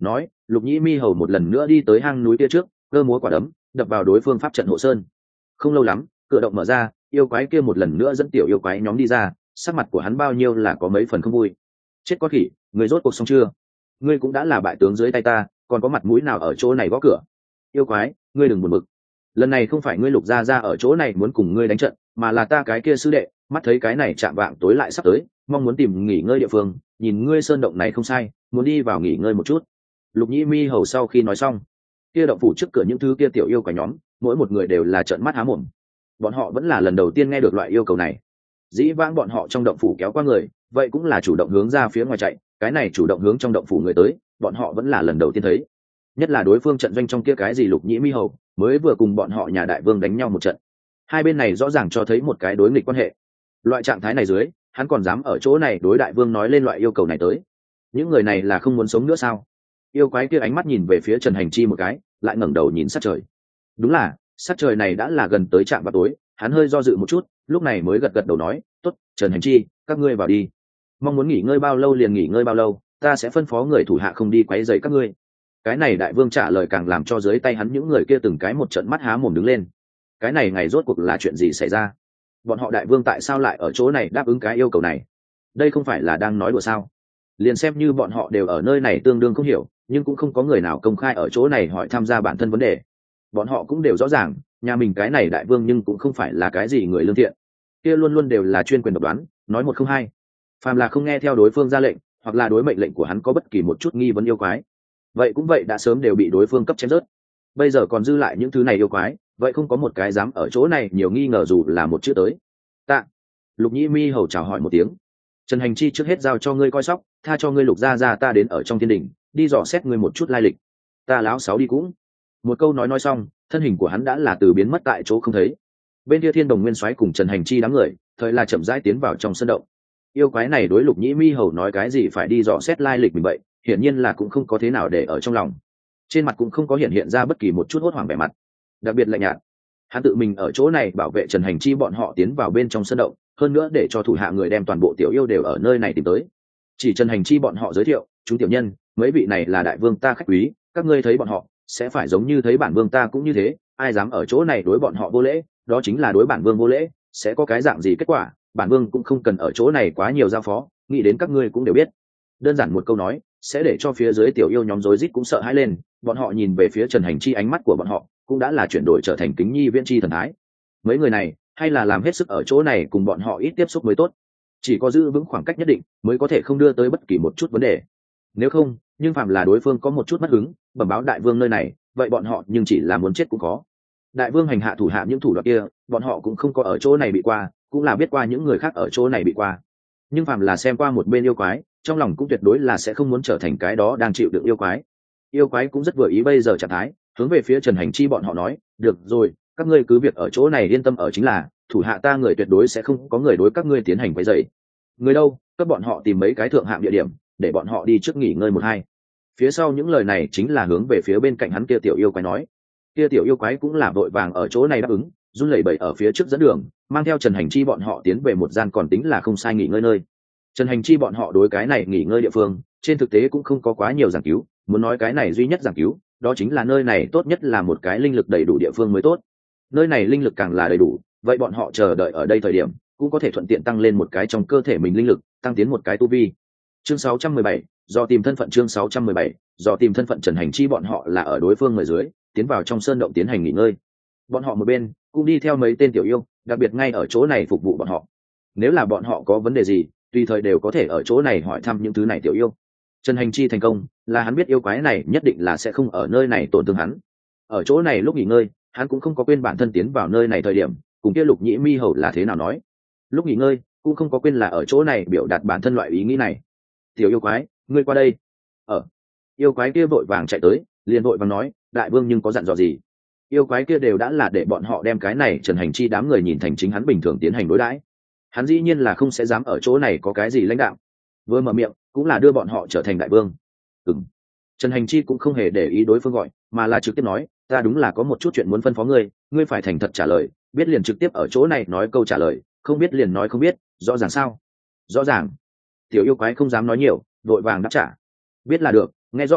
Lục nhĩ mi hầu một lần nữa đi tới hang núi kia trước, cơ múa quả đấm đập vào đối phương pháp trận hộ sơn. Không lâu lắm, cửa động mở ra, yêu quái kia một lần nữa dẫn tiểu yêu quái nhóm đi ra, sắc mặt của hắn bao nhiêu là có mấy phần không vui. Chết con khỉ, người rốt cuộc xong chưa? Ngươi cũng đã là bại tướng dưới tay ta, còn có mặt mũi nào ở chỗ này gõ cửa? Yêu quái, ngươi đừng buồn bực. Lần này không phải ngươi Lục gia gia ở chỗ này muốn cùng ngươi đánh trận, mà là ta cái kia sư đệ, mắt thấy cái này chạm vạng tối lại sắp tới, mong muốn tìm nghỉ ngơi địa phương, nhìn ngươi sơn động này không sai, muốn đi vào nghỉ ngơi một chút. Lục nhĩ mi hầu sau khi nói xong, kia động phủ trước cửa những thứ kia tiểu yêu quái nhóm, mỗi một người đều là trợn mắt há mồm. Bọn họ vẫn là lần đầu tiên nghe được loại yêu cầu này. Dĩ vãng bọn họ trong động phủ kéo qua người, vậy cũng là chủ động hướng ra phía ngoài chạy, cái này chủ động hướng trong động phủ người tới, bọn họ vẫn là lần đầu tiên thấy. Nhất là đối phương trận doanh trong kia cái gì Lục nhĩ mi hầu mới vừa cùng bọn họ nhà đại vương đánh nhau một trận, hai bên này rõ ràng cho thấy một cái đối nghịch quan hệ. Loại trạng thái này dưới, hắn còn dám ở chỗ này đối đại vương nói lên loại yêu cầu này tới. Những người này là không muốn sống nữa sao? Yêu quái kia ánh mắt nhìn về phía Trần Hành Chi một cái, lại ngẩng đầu nhìn sát trời. Đúng là, sát trời này đã là gần tới trạm vào tối, hắn hơi do dự một chút, lúc này mới gật gật đầu nói, tốt, Trần Hành Chi, các ngươi vào đi. Mong muốn nghỉ ngơi bao lâu liền nghỉ ngơi bao lâu, ta sẽ phân phó người thủ hạ không đi quấy rầy các ngươi. Cái này đại vương trả lời càng làm cho dưới tay hắn những người kia từng cái một trận mắt há mồm đứng lên. Cái này ngày rốt cuộc là chuyện gì xảy ra? Bọn họ đại vương tại sao lại ở chỗ này đáp ứng cái yêu cầu này? Đây không phải là đang nói đùa sao? Liền xem như bọn họ đều ở nơi này tương đương không hiểu, nhưng cũng không có người nào công khai ở chỗ này hỏi tham gia bản thân vấn đề. Bọn họ cũng đều rõ ràng, nhà mình cái này đại vương nhưng cũng không phải là cái gì người lương thiện, kia luôn luôn đều là chuyên quyền độc đoán, nói một không hai. Phàm là không nghe theo đối phương ra lệnh, hoặc là đối mệnh lệnh của hắn có bất kỳ một chút nghi vấn yêu quái, vậy cũng vậy đã sớm đều bị đối phương cấp chém rớt. Bây giờ còn dư lại những thứ này yêu quái, vậy không có một cái dám ở chỗ này nhiều nghi ngờ dù là một chữ tới. Tạ. Lục nhĩ mi hầu chào hỏi một tiếng. Trần Hành Chi trước hết giao cho ngươi coi sóc, tha cho ngươi Lục gia gia ta đến ở trong thiên đình, đi dò xét ngươi một chút lai lịch. Ta láo sáu đi cũng. Một câu nói nói xong, thân hình của hắn đã là từ biến mất tại chỗ không thấy. Bên kia Thiên Đồng Nguyên Soái cùng Trần Hành Chi đám người, thời là chậm rãi tiến vào trong sân động. Yêu quái này đối Lục nhĩ mi hầu nói cái gì phải đi dò xét lai lịch mình vậy, hiển nhiên là cũng không có thế nào để ở trong lòng. Trên mặt cũng không có hiện hiện ra bất kỳ một chút hốt hoảng vẻ mặt, đặc biệt lạnh nhạt. Hắn tự mình ở chỗ này bảo vệ Trần Hành Chi bọn họ tiến vào bên trong sân động, hơn nữa để cho thủ hạ người đem toàn bộ tiểu yêu đều ở nơi này tìm tới. Chỉ Trần Hành Chi bọn họ giới thiệu, chúng tiểu nhân, mấy vị này là đại vương ta khách quý, các ngươi thấy bọn họ sẽ phải giống như thấy bản vương ta cũng như thế, ai dám ở chỗ này đối bọn họ vô lễ, đó chính là đối bản vương vô lễ, sẽ có cái dạng gì kết quả, bản vương cũng không cần ở chỗ này quá nhiều giao phó, nghĩ đến các ngươi cũng đều biết. Đơn giản một câu nói, sẽ để cho phía dưới tiểu yêu nhóm rối rít cũng sợ hãi lên, bọn họ nhìn về phía Trần Hành Chi, ánh mắt của bọn họ cũng đã là chuyển đổi trở thành kính nhi viễn chi thần thái. Mấy người này hay là làm hết sức ở chỗ này cùng bọn họ ít tiếp xúc mới tốt, chỉ có giữ vững khoảng cách nhất định mới có thể không đưa tới bất kỳ một chút vấn đề. Nếu không, nhưng phạm là đối phương có một chút mất hứng, bẩm báo đại vương nơi này, vậy bọn họ nhưng chỉ là muốn chết cũng có. Đại vương hành hạ thủ hạ những thủ đoạn kia, bọn họ cũng không có ở chỗ này bị qua, cũng là biết qua những người khác ở chỗ này bị qua. Nhưng phạm là xem qua một bên yêu quái, trong lòng cũng tuyệt đối là sẽ không muốn trở thành cái đó đang chịu đựng yêu quái. Yêu quái cũng rất vừa ý bây giờ trạng thái, hướng về phía Trần Hành Chi bọn họ nói, được rồi, các ngươi cứ việc ở chỗ này yên tâm ở, chính là thủ hạ ta người tuyệt đối sẽ không có người đối các ngươi tiến hành quấy rầy. Người đâu, các bọn họ tìm mấy cái thượng hạng địa điểm, để bọn họ đi trước nghỉ ngơi một hai. Phía sau những lời này chính là hướng về phía bên cạnh hắn kia tiểu yêu quái nói. Kia tiểu yêu quái cũng là vội vàng ở chỗ này đáp ứng, run lẩy bẩy ở phía trước dẫn đường, mang theo Trần Hành Chi bọn họ tiến về một gian còn tính là không sai nghỉ ngơi nơi. Trần Hành Chi bọn họ đối cái này nghỉ ngơi địa phương, trên thực tế cũng không có quá nhiều giảng cứu, muốn nói cái này duy nhất giảng cứu, đó chính là nơi này tốt nhất là một cái linh lực đầy đủ địa phương mới tốt. Nơi này linh lực càng là đầy đủ, vậy bọn họ chờ đợi ở đây thời điểm, cũng có thể thuận tiện tăng lên một cái trong cơ thể mình linh lực, tăng tiến một cái tu vi. Chương sáu trăm mười bảy, do tìm thân phận chương sáu trăm mười bảy, do tìm thân phận Trần Hành Chi bọn họ là ở đối phương người dưới, tiến vào trong sơn động tiến hành nghỉ ngơi. Bọn họ một bên cũng đi theo mấy tên tiểu yêu, đặc biệt ngay ở chỗ này phục vụ bọn họ. Nếu là bọn họ có vấn đề gì, tùy thời đều có thể ở chỗ này hỏi thăm những thứ này tiểu yêu. Trần Hành Chi thành công, là hắn biết yêu quái này nhất định là sẽ không ở nơi này tổn thương hắn. Ở chỗ này lúc nghỉ ngơi, hắn cũng không có quên bản thân tiến vào nơi này thời điểm, cùng kia Lục nhĩ mi hầu là thế nào nói. Lúc nghỉ ngơi, cũng không có quên là ở chỗ này biểu đạt bản thân loại ý nghĩ này. Tiểu yêu quái, ngươi qua đây. Ở. Yêu quái kia vội vàng chạy tới, liền vội vàng nói, đại vương nhưng có dặn dò gì? Yêu quái kia đều đã là để bọn họ đem cái này Trần Hành Chi đám người nhìn thành chính hắn bình thường tiến hành đối đãi. Hắn dĩ nhiên là không sẽ dám ở chỗ này có cái gì lãnh đạo. Vừa mở miệng, cũng là đưa bọn họ trở thành đại vương. Ừm. Trần Hành Chi cũng không hề để ý đối phương gọi, mà là trực tiếp nói, ta đúng là có một chút chuyện muốn phân phó ngươi, ngươi phải thành thật trả lời, biết liền trực tiếp ở chỗ này nói câu trả lời, không biết liền nói không biết, rõ ràng sao? Rõ ràng. Tiểu yêu quái không dám nói nhiều, vội vàng đáp trả. Biết là được, nghe rõ,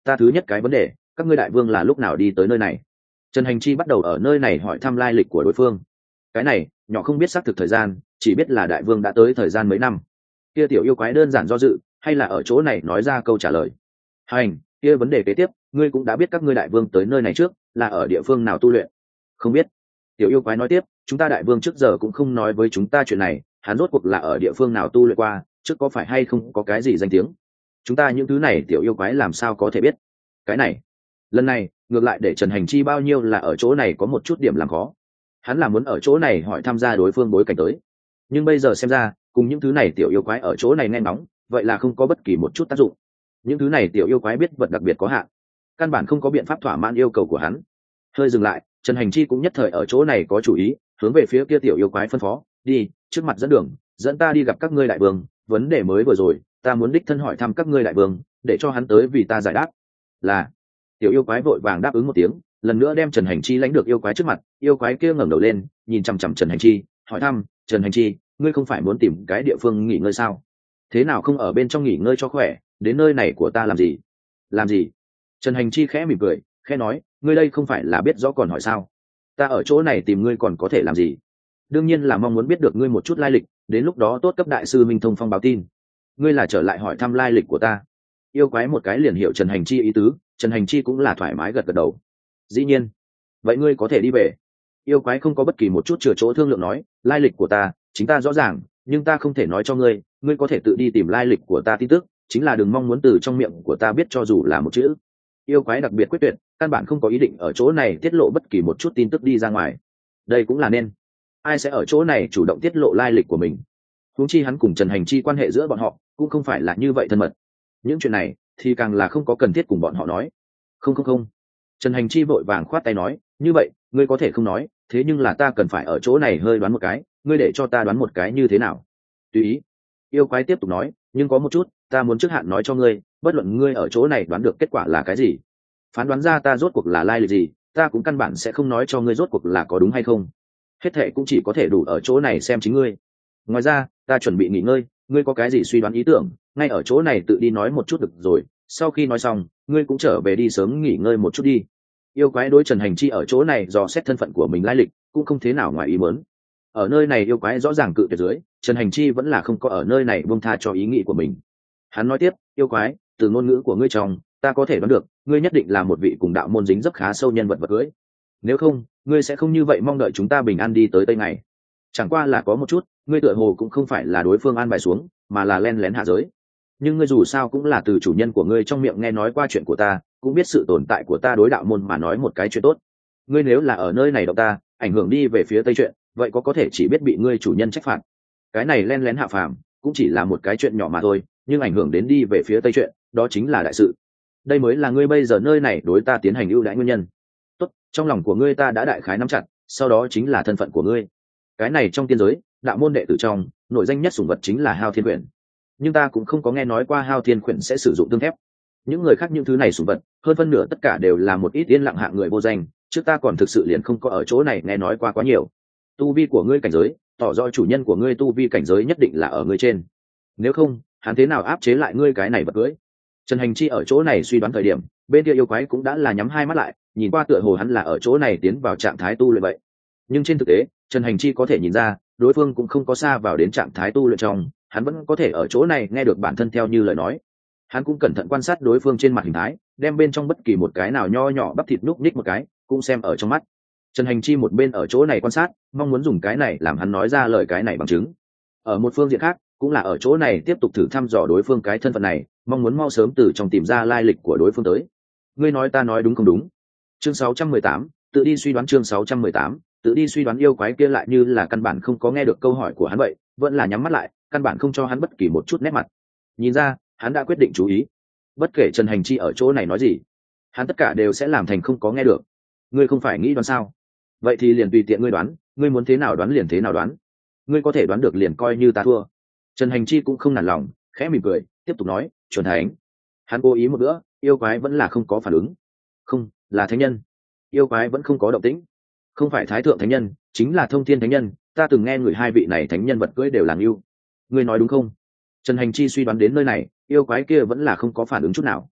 ta thứ nhất cái vấn đề, các ngươi đại vương là lúc nào đi tới nơi này? Trần Hành Chi bắt đầu ở nơi này hỏi thăm lai lịch của đối phương. Cái này nhỏ không biết xác thực thời gian, chỉ biết là đại vương đã tới thời gian mấy năm. Kia tiểu yêu quái đơn giản do dự, hay là ở chỗ này nói ra câu trả lời. Hành, kia vấn đề kế tiếp, ngươi cũng đã biết các ngươi đại vương tới nơi này trước là ở địa phương nào tu luyện? Không biết. Tiểu yêu quái nói tiếp, chúng ta đại vương trước giờ cũng không nói với chúng ta chuyện này, hắn rốt cuộc là ở địa phương nào tu luyện qua, trước có phải hay không có cái gì danh tiếng. Chúng ta những thứ này tiểu yêu quái làm sao có thể biết? Cái này, lần này ngược lại để Trần Hành Chi bao nhiêu là ở chỗ này có một chút điểm làm khó. Hắn là muốn ở chỗ này hỏi tham gia đối phương bối cảnh tới, nhưng bây giờ xem ra cùng những thứ này tiểu yêu quái ở chỗ này nghe nóng, vậy là không có bất kỳ một chút tác dụng. Những thứ này tiểu yêu quái biết vật đặc biệt có hạn, căn bản không có biện pháp thỏa mãn yêu cầu của hắn. Hơi dừng lại, Trần Hành Chi cũng nhất thời ở chỗ này có chủ ý, hướng về phía kia tiểu yêu quái phân phó, đi trước mặt dẫn đường, dẫn ta đi gặp các ngươi đại vương. Vấn đề mới vừa rồi ta muốn đích thân hỏi thăm các ngươi đại vương, để cho hắn tới vì ta giải đáp. Là. Tiểu yêu quái vội vàng đáp ứng một tiếng, lần nữa đem Trần Hành Chi lãnh được yêu quái trước mặt. Yêu quái kia ngẩng đầu lên, nhìn chằm chằm Trần Hành Chi, hỏi thăm, Trần Hành Chi, ngươi không phải muốn tìm cái địa phương nghỉ ngơi sao? Thế nào không ở bên trong nghỉ ngơi cho khỏe, đến nơi này của ta làm gì? Làm gì? Trần Hành Chi khẽ mỉm cười, khẽ nói, ngươi đây không phải là biết rõ còn hỏi sao? Ta ở chỗ này tìm ngươi còn có thể làm gì? Đương nhiên là mong muốn biết được ngươi một chút lai lịch, đến lúc đó tốt cấp đại sư Minh Thông Phong báo tin. Ngươi là trở lại hỏi thăm lai lịch của ta. Yêu quái một cái liền hiểu Trần Hành Chi ý tứ, Trần Hành Chi cũng là thoải mái gật gật đầu. Dĩ nhiên. Vậy ngươi có thể đi về. Yêu quái không có bất kỳ một chút chừa chỗ thương lượng nói, lai lịch của ta chính ta rõ ràng, nhưng ta không thể nói cho ngươi, ngươi có thể tự đi tìm lai lịch của ta tin tức, chính là đừng mong muốn từ trong miệng của ta biết cho dù là một chữ. Yêu quái đặc biệt quyết tuyệt, căn bản không có ý định ở chỗ này tiết lộ bất kỳ một chút tin tức đi ra ngoài. Đây cũng là nên. Ai sẽ ở chỗ này chủ động tiết lộ lai lịch của mình? Huống chi hắn cùng Trần Hành Chi quan hệ giữa bọn họ cũng không phải là như vậy thân mật. Những chuyện này thì càng là không có cần thiết cùng bọn họ nói. Không không không. Trần Hành Chi vội vàng khoát tay nói, như vậy ngươi có thể không nói, thế nhưng là ta cần phải ở chỗ này hơi đoán một cái, ngươi để cho ta đoán một cái như thế nào? Tùy ý. Yêu quái tiếp tục nói, nhưng có một chút ta muốn trước hạn nói cho ngươi, bất luận ngươi ở chỗ này đoán được kết quả là cái gì, phán đoán ra ta rốt cuộc là lai lịch gì, ta cũng căn bản sẽ không nói cho ngươi rốt cuộc là có đúng hay không. Hết thệ cũng chỉ có thể đủ ở chỗ này xem chính ngươi. Ngoài ra ta chuẩn bị nghỉ ngơi, ngươi có cái gì suy đoán ý tưởng ngay ở chỗ này tự đi nói một chút được rồi, sau khi nói xong ngươi cũng trở về đi sớm nghỉ ngơi một chút đi. Yêu quái đối Trần Hành Chi ở chỗ này dò xét thân phận của mình lai lịch cũng không thế nào ngoài ý muốn. Ở nơi này yêu quái rõ ràng cự tuyệt dưới, Trần Hành Chi vẫn là không có ở nơi này buông tha cho ý nghĩ của mình. Hắn nói tiếp, yêu quái, từ ngôn ngữ của ngươi chồng ta có thể đoán được ngươi nhất định là một vị cùng đạo môn dính dấp khá sâu nhân vật vật cưới, nếu không ngươi sẽ không như vậy mong đợi chúng ta bình an đi tới tây ngày. Chẳng qua là có một chút, ngươi tựa hồ cũng không phải là đối phương an bài xuống, mà là len lén hạ giới. Nhưng ngươi dù sao cũng là từ chủ nhân của ngươi trong miệng nghe nói qua chuyện của ta, cũng biết sự tồn tại của ta đối đạo môn mà nói một cái chuyện tốt. Ngươi nếu là ở nơi này động ta, ảnh hưởng đi về phía tây chuyện, vậy có có thể chỉ biết bị ngươi chủ nhân trách phạt. Cái này len lén hạ phàm cũng chỉ là một cái chuyện nhỏ mà thôi, nhưng ảnh hưởng đến đi về phía tây chuyện, đó chính là đại sự. Đây mới là ngươi bây giờ nơi này đối ta tiến hành ưu đãi nguyên nhân. Tốt, trong lòng của ngươi ta đã đại khái nắm chặt, sau đó chính là thân phận của ngươi. Cái này trong tiên giới, đạo môn đệ tử trong, nội danh nhất sủng vật chính là Hao Thiên Quyển. Nhưng ta cũng không có nghe nói qua Hao Thiên Quyển sẽ sử dụng tương thép. Những người khác những thứ này sủng vật, hơn phân nửa tất cả đều là một ít yên lặng hạng người vô danh, trước ta còn thực sự liền không có ở chỗ này nghe nói qua quá nhiều. Tu vi của ngươi cảnh giới, tỏ rõ chủ nhân của ngươi tu vi cảnh giới nhất định là ở ngươi trên. Nếu không, hắn thế nào áp chế lại ngươi cái này vật cưới? Trần Hành Chi ở chỗ này suy đoán thời điểm, bên kia yêu quái cũng đã là nhắm hai mắt lại, nhìn qua tựa hồ hắn là ở chỗ này tiến vào trạng thái tu luyện vậy. Nhưng trên thực tế, Trần Hành Chi có thể nhìn ra, đối phương cũng không có xa vào đến trạng thái tu luyện trong, hắn vẫn có thể ở chỗ này nghe được bản thân theo như lời nói. Hắn cũng cẩn thận quan sát đối phương trên mặt hình thái, đem bên trong bất kỳ một cái nào nho nhỏ bắp thịt núc ních một cái, cũng xem ở trong mắt. Trần Hành Chi một bên ở chỗ này quan sát, mong muốn dùng cái này làm hắn nói ra lời cái này bằng chứng. Ở một phương diện khác, cũng là ở chỗ này tiếp tục thử thăm dò đối phương cái thân phận này, mong muốn mau sớm từ trong tìm ra lai lịch của đối phương tới. Ngươi nói ta nói đúng không đúng? Chương sáu trăm mười tám, tự đi suy đoán. Chương sáu trăm mười tám, tự đi suy đoán. Yêu quái kia lại như là căn bản không có nghe được câu hỏi của hắn vậy, vẫn là nhắm mắt lại, căn bản không cho hắn bất kỳ một chút nét mặt. Nhìn ra, hắn đã quyết định chú ý. Bất kể Trần Hành Chi ở chỗ này nói gì, hắn tất cả đều sẽ làm thành không có nghe được. Ngươi không phải nghĩ đoán sao? Vậy thì liền tùy tiện ngươi đoán, ngươi muốn thế nào đoán liền thế nào đoán. Ngươi có thể đoán được liền coi như ta thua. Trần Hành Chi cũng không nản lòng, khẽ mỉm cười, tiếp tục nói, chuẩn thánh. Hắn cố ý một bữa, yêu quái vẫn là không có phản ứng. Không, là thánh nhân. Yêu quái vẫn không có động tĩnh. Không phải thái thượng thánh nhân, chính là thông thiên thánh nhân, ta từng nghe người hai vị này thánh nhân vật cưỡi đều là yêu. Ngươi nói đúng không? Trần Hành Chi suy đoán đến nơi này, yêu quái kia vẫn là không có phản ứng chút nào.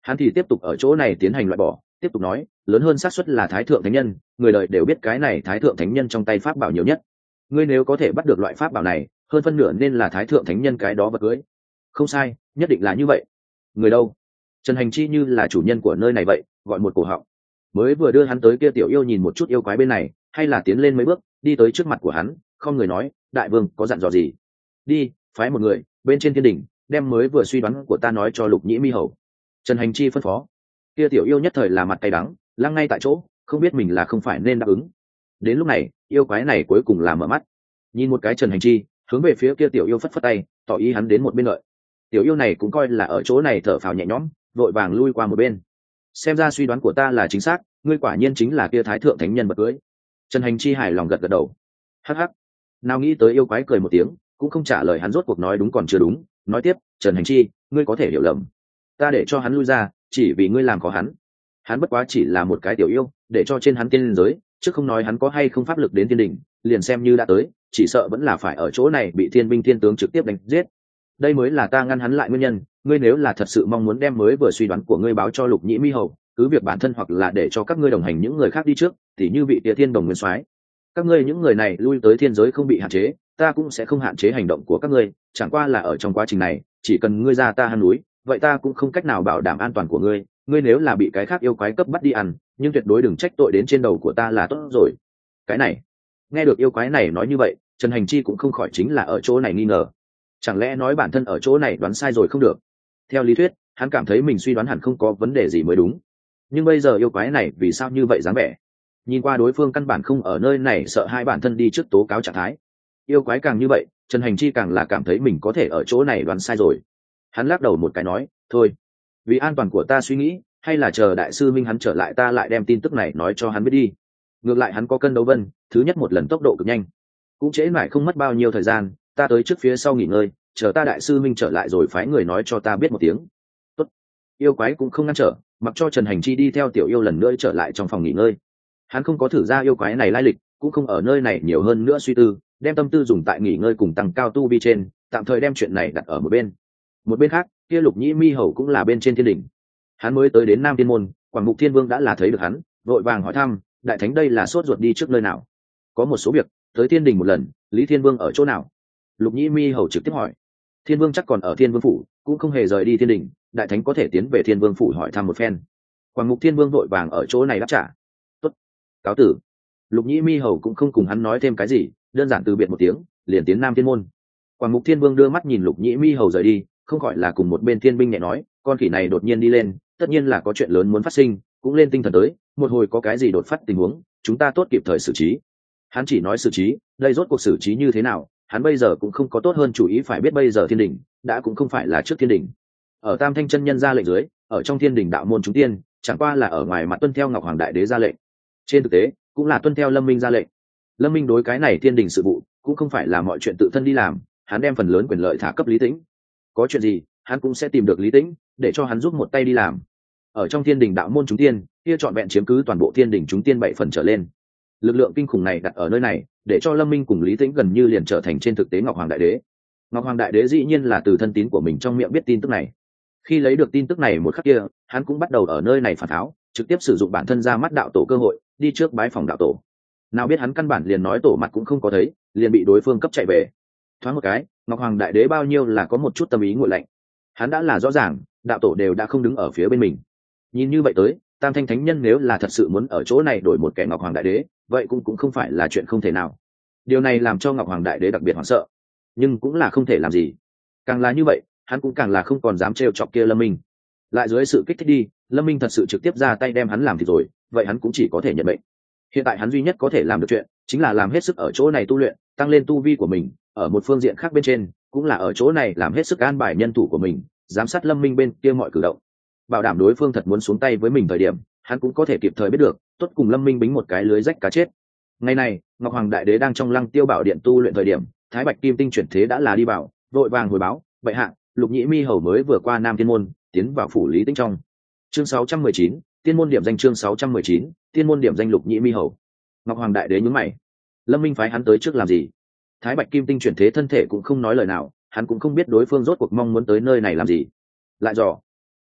hắn thì tiếp tục ở chỗ này tiến hành loại bỏ, tiếp tục nói, lớn hơn xác suất là thái thượng thánh nhân, người đời đều biết cái này thái thượng thánh nhân trong tay pháp bảo nhiều nhất. Ngươi nếu có thể bắt được loại pháp bảo này, hơn phân nửa nên là thái thượng thánh nhân cái đó vật cưới. Không sai, nhất định là như vậy. Người đâu? Trần Hành Chi như là chủ nhân của nơi này vậy, gọi một cổ họng. Mới vừa đưa hắn tới kia tiểu yêu nhìn một chút yêu quái bên này, hay là tiến lên mấy bước, đi tới trước mặt của hắn, không người nói, đại vương có dặn dò gì? Đi, phái một người bên trên thiên đỉnh, đem mới vừa suy đoán của ta nói cho Lục Nhĩ Mi Hầu. Trần Hành Chi phân phó. Kia tiểu yêu nhất thời là mặt cay đắng, lăng ngay tại chỗ, không biết mình là không phải nên đáp ứng. Đến lúc này, yêu quái này cuối cùng là mở mắt, nhìn một cái Trần Hành Chi, hướng về phía kia tiểu yêu phất phất tay, tỏ ý hắn đến một bên lợi. Tiểu yêu này cũng coi là ở chỗ này thở phào nhẹ nhõm, vội vàng lui qua một bên. Xem ra suy đoán của ta là chính xác, ngươi quả nhiên chính là kia thái thượng thánh nhân bậc cưới. Trần Hành Chi hài lòng gật gật đầu. Hắc hắc. Nào nghĩ tới yêu quái cười một tiếng, cũng không trả lời hắn rốt cuộc nói đúng còn chưa đúng, nói tiếp, Trần Hành Chi, ngươi có thể hiểu lầm. Ta để cho hắn lui ra, chỉ vì ngươi làm khó hắn. Hắn bất quá chỉ là một cái tiểu yêu, để cho trên hắn tiên linh giới, chứ không nói hắn có hay không pháp lực đến tiên đỉnh, liền xem như đã tới, chỉ sợ vẫn là phải ở chỗ này bị thiên binh thiên tướng trực tiếp đánh giết. Đây mới là ta ngăn hắn lại nguyên nhân. Ngươi nếu là thật sự mong muốn đem mới vừa suy đoán của ngươi báo cho Lục Nhĩ Mi Hầu, cứ việc bản thân hoặc là để cho các ngươi đồng hành những người khác đi trước, thì như vị Địa Thiên Đồng Nguyên Soái. Các ngươi những người này lui tới thiên giới không bị hạn chế, ta cũng sẽ không hạn chế hành động của các ngươi, chẳng qua là ở trong quá trình này, chỉ cần ngươi ra ta hang núi, vậy ta cũng không cách nào bảo đảm an toàn của ngươi. Ngươi nếu là bị cái khác yêu quái cấp bắt đi ăn, nhưng tuyệt đối đừng trách tội đến trên đầu của ta là tốt rồi. Cái này, nghe được yêu quái này nói như vậy, Trần Hành Chi cũng không khỏi chính là ở chỗ này nghi ngờ. Chẳng lẽ nói bản thân ở chỗ này đoán sai rồi không được? Theo lý thuyết, hắn cảm thấy mình suy đoán hẳn không có vấn đề gì mới đúng. Nhưng bây giờ yêu quái này vì sao như vậy dáng vẻ? Nhìn qua đối phương căn bản không ở nơi này, sợ hai bản thân đi trước tố cáo trạng thái. Yêu quái càng như vậy, Trần Hành Chi càng là cảm thấy mình có thể ở chỗ này đoán sai rồi. Hắn lắc đầu một cái nói, thôi, vì an toàn của ta suy nghĩ, hay là chờ đại sư minh hắn trở lại ta lại đem tin tức này nói cho hắn biết đi. Ngược lại hắn có cân đấu vân, thứ nhất một lần tốc độ cực nhanh, cũng trễ mãi không mất bao nhiêu thời gian, ta tới trước phía sau nghỉ ngơi, chờ ta đại sư minh trở lại rồi phái người nói cho ta biết một tiếng. Tốt. Yêu quái cũng không ngăn trở, mặc cho Trần Hành Chi đi theo tiểu yêu lần nữa trở lại trong phòng nghỉ ngơi. Hắn không có thử ra yêu quái này lai lịch, cũng không ở nơi này nhiều hơn nữa suy tư, đem tâm tư dùng tại nghỉ ngơi cùng tăng cao tu vi trên, tạm thời đem chuyện này đặt ở một bên. Một bên khác, kia Lục Nhĩ Mi Hầu cũng là bên trên thiên đỉnh. Hắn mới tới đến Nam Thiên môn, Quảng Mục Thiên Vương đã là thấy được hắn, vội vàng hỏi thăm, đại thánh đây là sốt ruột đi trước nơi nào? Có một số việc, tới thiên đình một lần, Lý Thiên Vương ở chỗ nào? Lục Nhĩ Mi Hầu trực tiếp hỏi. Thiên Vương chắc còn ở Thiên Vương phủ, cũng không hề rời đi thiên đình, đại thánh có thể tiến về Thiên Vương phủ hỏi thăm một phen. Quảng Mục Thiên Vương vội vàng ở chỗ này đáp trả. Tốt, cáo tử. Lục Nhĩ Mi Hầu cũng không cùng hắn nói thêm cái gì, đơn giản từ biệt một tiếng, liền tiến Nam Thiên môn. Quảng Mục Thiên Vương đưa mắt nhìn Lục Nhĩ Mi Hầu rời đi, không gọi là cùng một bên thiên binh nhẹ nói, con khỉ này đột nhiên đi lên, tất nhiên là có chuyện lớn muốn phát sinh, cũng lên tinh thần tới, một hồi có cái gì đột phát tình huống, chúng ta tốt kịp thời xử trí. Hắn chỉ nói xử trí, đây rốt cuộc xử trí như thế nào, hắn bây giờ cũng không có tốt hơn chủ ý, phải biết bây giờ thiên đình đã cũng không phải là trước thiên đình. Ở Tam Thanh chân nhân ra lệnh dưới, ở trong thiên đình đạo môn chúng tiên, chẳng qua là ở ngoài mặt tuân theo Ngọc Hoàng Đại Đế ra lệnh, trên thực tế cũng là tuân theo Lâm Minh ra lệnh. Lâm Minh đối cái này thiên đình sự vụ cũng không phải là mọi chuyện tự thân đi làm, hắn đem phần lớn quyền lợi thả cấp Lý Tĩnh. Có chuyện gì, hắn cũng sẽ tìm được Lý Tĩnh, để cho hắn giúp một tay đi làm. Ở trong thiên đình đạo môn chúng tiên, kia trọn vẹn chiếm cứ toàn bộ thiên đình chúng tiên bảy phần trở lên. Lực lượng kinh khủng này đặt ở nơi này, để cho Lâm Minh cùng Lý Tĩnh gần như liền trở thành trên thực tế Ngọc Hoàng Đại Đế. Ngọc Hoàng Đại Đế dĩ nhiên là từ thân tín của mình trong miệng biết tin tức này. Khi lấy được tin tức này một khắc kia, hắn cũng bắt đầu ở nơi này phản tháo, trực tiếp sử dụng bản thân ra mắt đạo tổ cơ hội, đi trước bái phòng đạo tổ. Nào biết hắn căn bản liền nói tổ mặt cũng không có thấy, liền bị đối phương cấp chạy về. Thoáng một cái, Ngọc Hoàng Đại Đế bao nhiêu là có một chút tâm ý nguội lạnh. Hắn đã là rõ ràng, đạo tổ đều đã không đứng ở phía bên mình. Nhìn như vậy tới, Tam Thanh Thánh Nhân nếu là thật sự muốn ở chỗ này đổi một kẻ Ngọc Hoàng Đại Đế, vậy cũng cũng không phải là chuyện không thể nào. Điều này làm cho Ngọc Hoàng Đại Đế đặc biệt hoảng sợ, nhưng cũng là không thể làm gì. Càng là như vậy, hắn cũng càng là không còn dám trêu chọc kia Lâm Minh. Lại dưới sự kích thích đi, Lâm Minh thật sự trực tiếp ra tay đem hắn làm thịt rồi, vậy hắn cũng chỉ có thể nhận mệnh. Hiện tại hắn duy nhất có thể làm được chuyện, chính là làm hết sức ở chỗ này tu luyện, tăng lên tu vi của mình. Ở một phương diện khác bên trên, cũng là ở chỗ này làm hết sức an bài nhân thủ của mình, giám sát Lâm Minh bên kia mọi cử động, bảo đảm đối phương thật muốn xuống tay với mình thời điểm, hắn cũng có thể kịp thời biết được, tốt cùng Lâm Minh bính một cái lưới rách cá chết. Ngày này, Ngọc Hoàng Đại Đế đang trong Lăng Tiêu Bảo Điện tu luyện thời điểm, Thái Bạch Kim Tinh chuyển thế đã là đi bảo, vội vàng hồi báo, vậy hạ, Lục Nhĩ Mi Hầu mới vừa qua Nam Thiên môn, tiến vào phủ Lý Tĩnh trong. Chương sáu trăm mười chín, Tiên môn điểm danh chương sáu trăm mười chín, Tiên môn điểm danh Lục Nhĩ Mi Hầu. Ngọc Hoàng Đại Đế nhướng mày, Lâm Minh phái hắn tới trước làm gì? Thái Bạch Kim Tinh chuyển thế thân thể cũng không nói lời nào, hắn cũng không biết đối phương rốt cuộc mong muốn tới nơi này làm gì. Lại dò,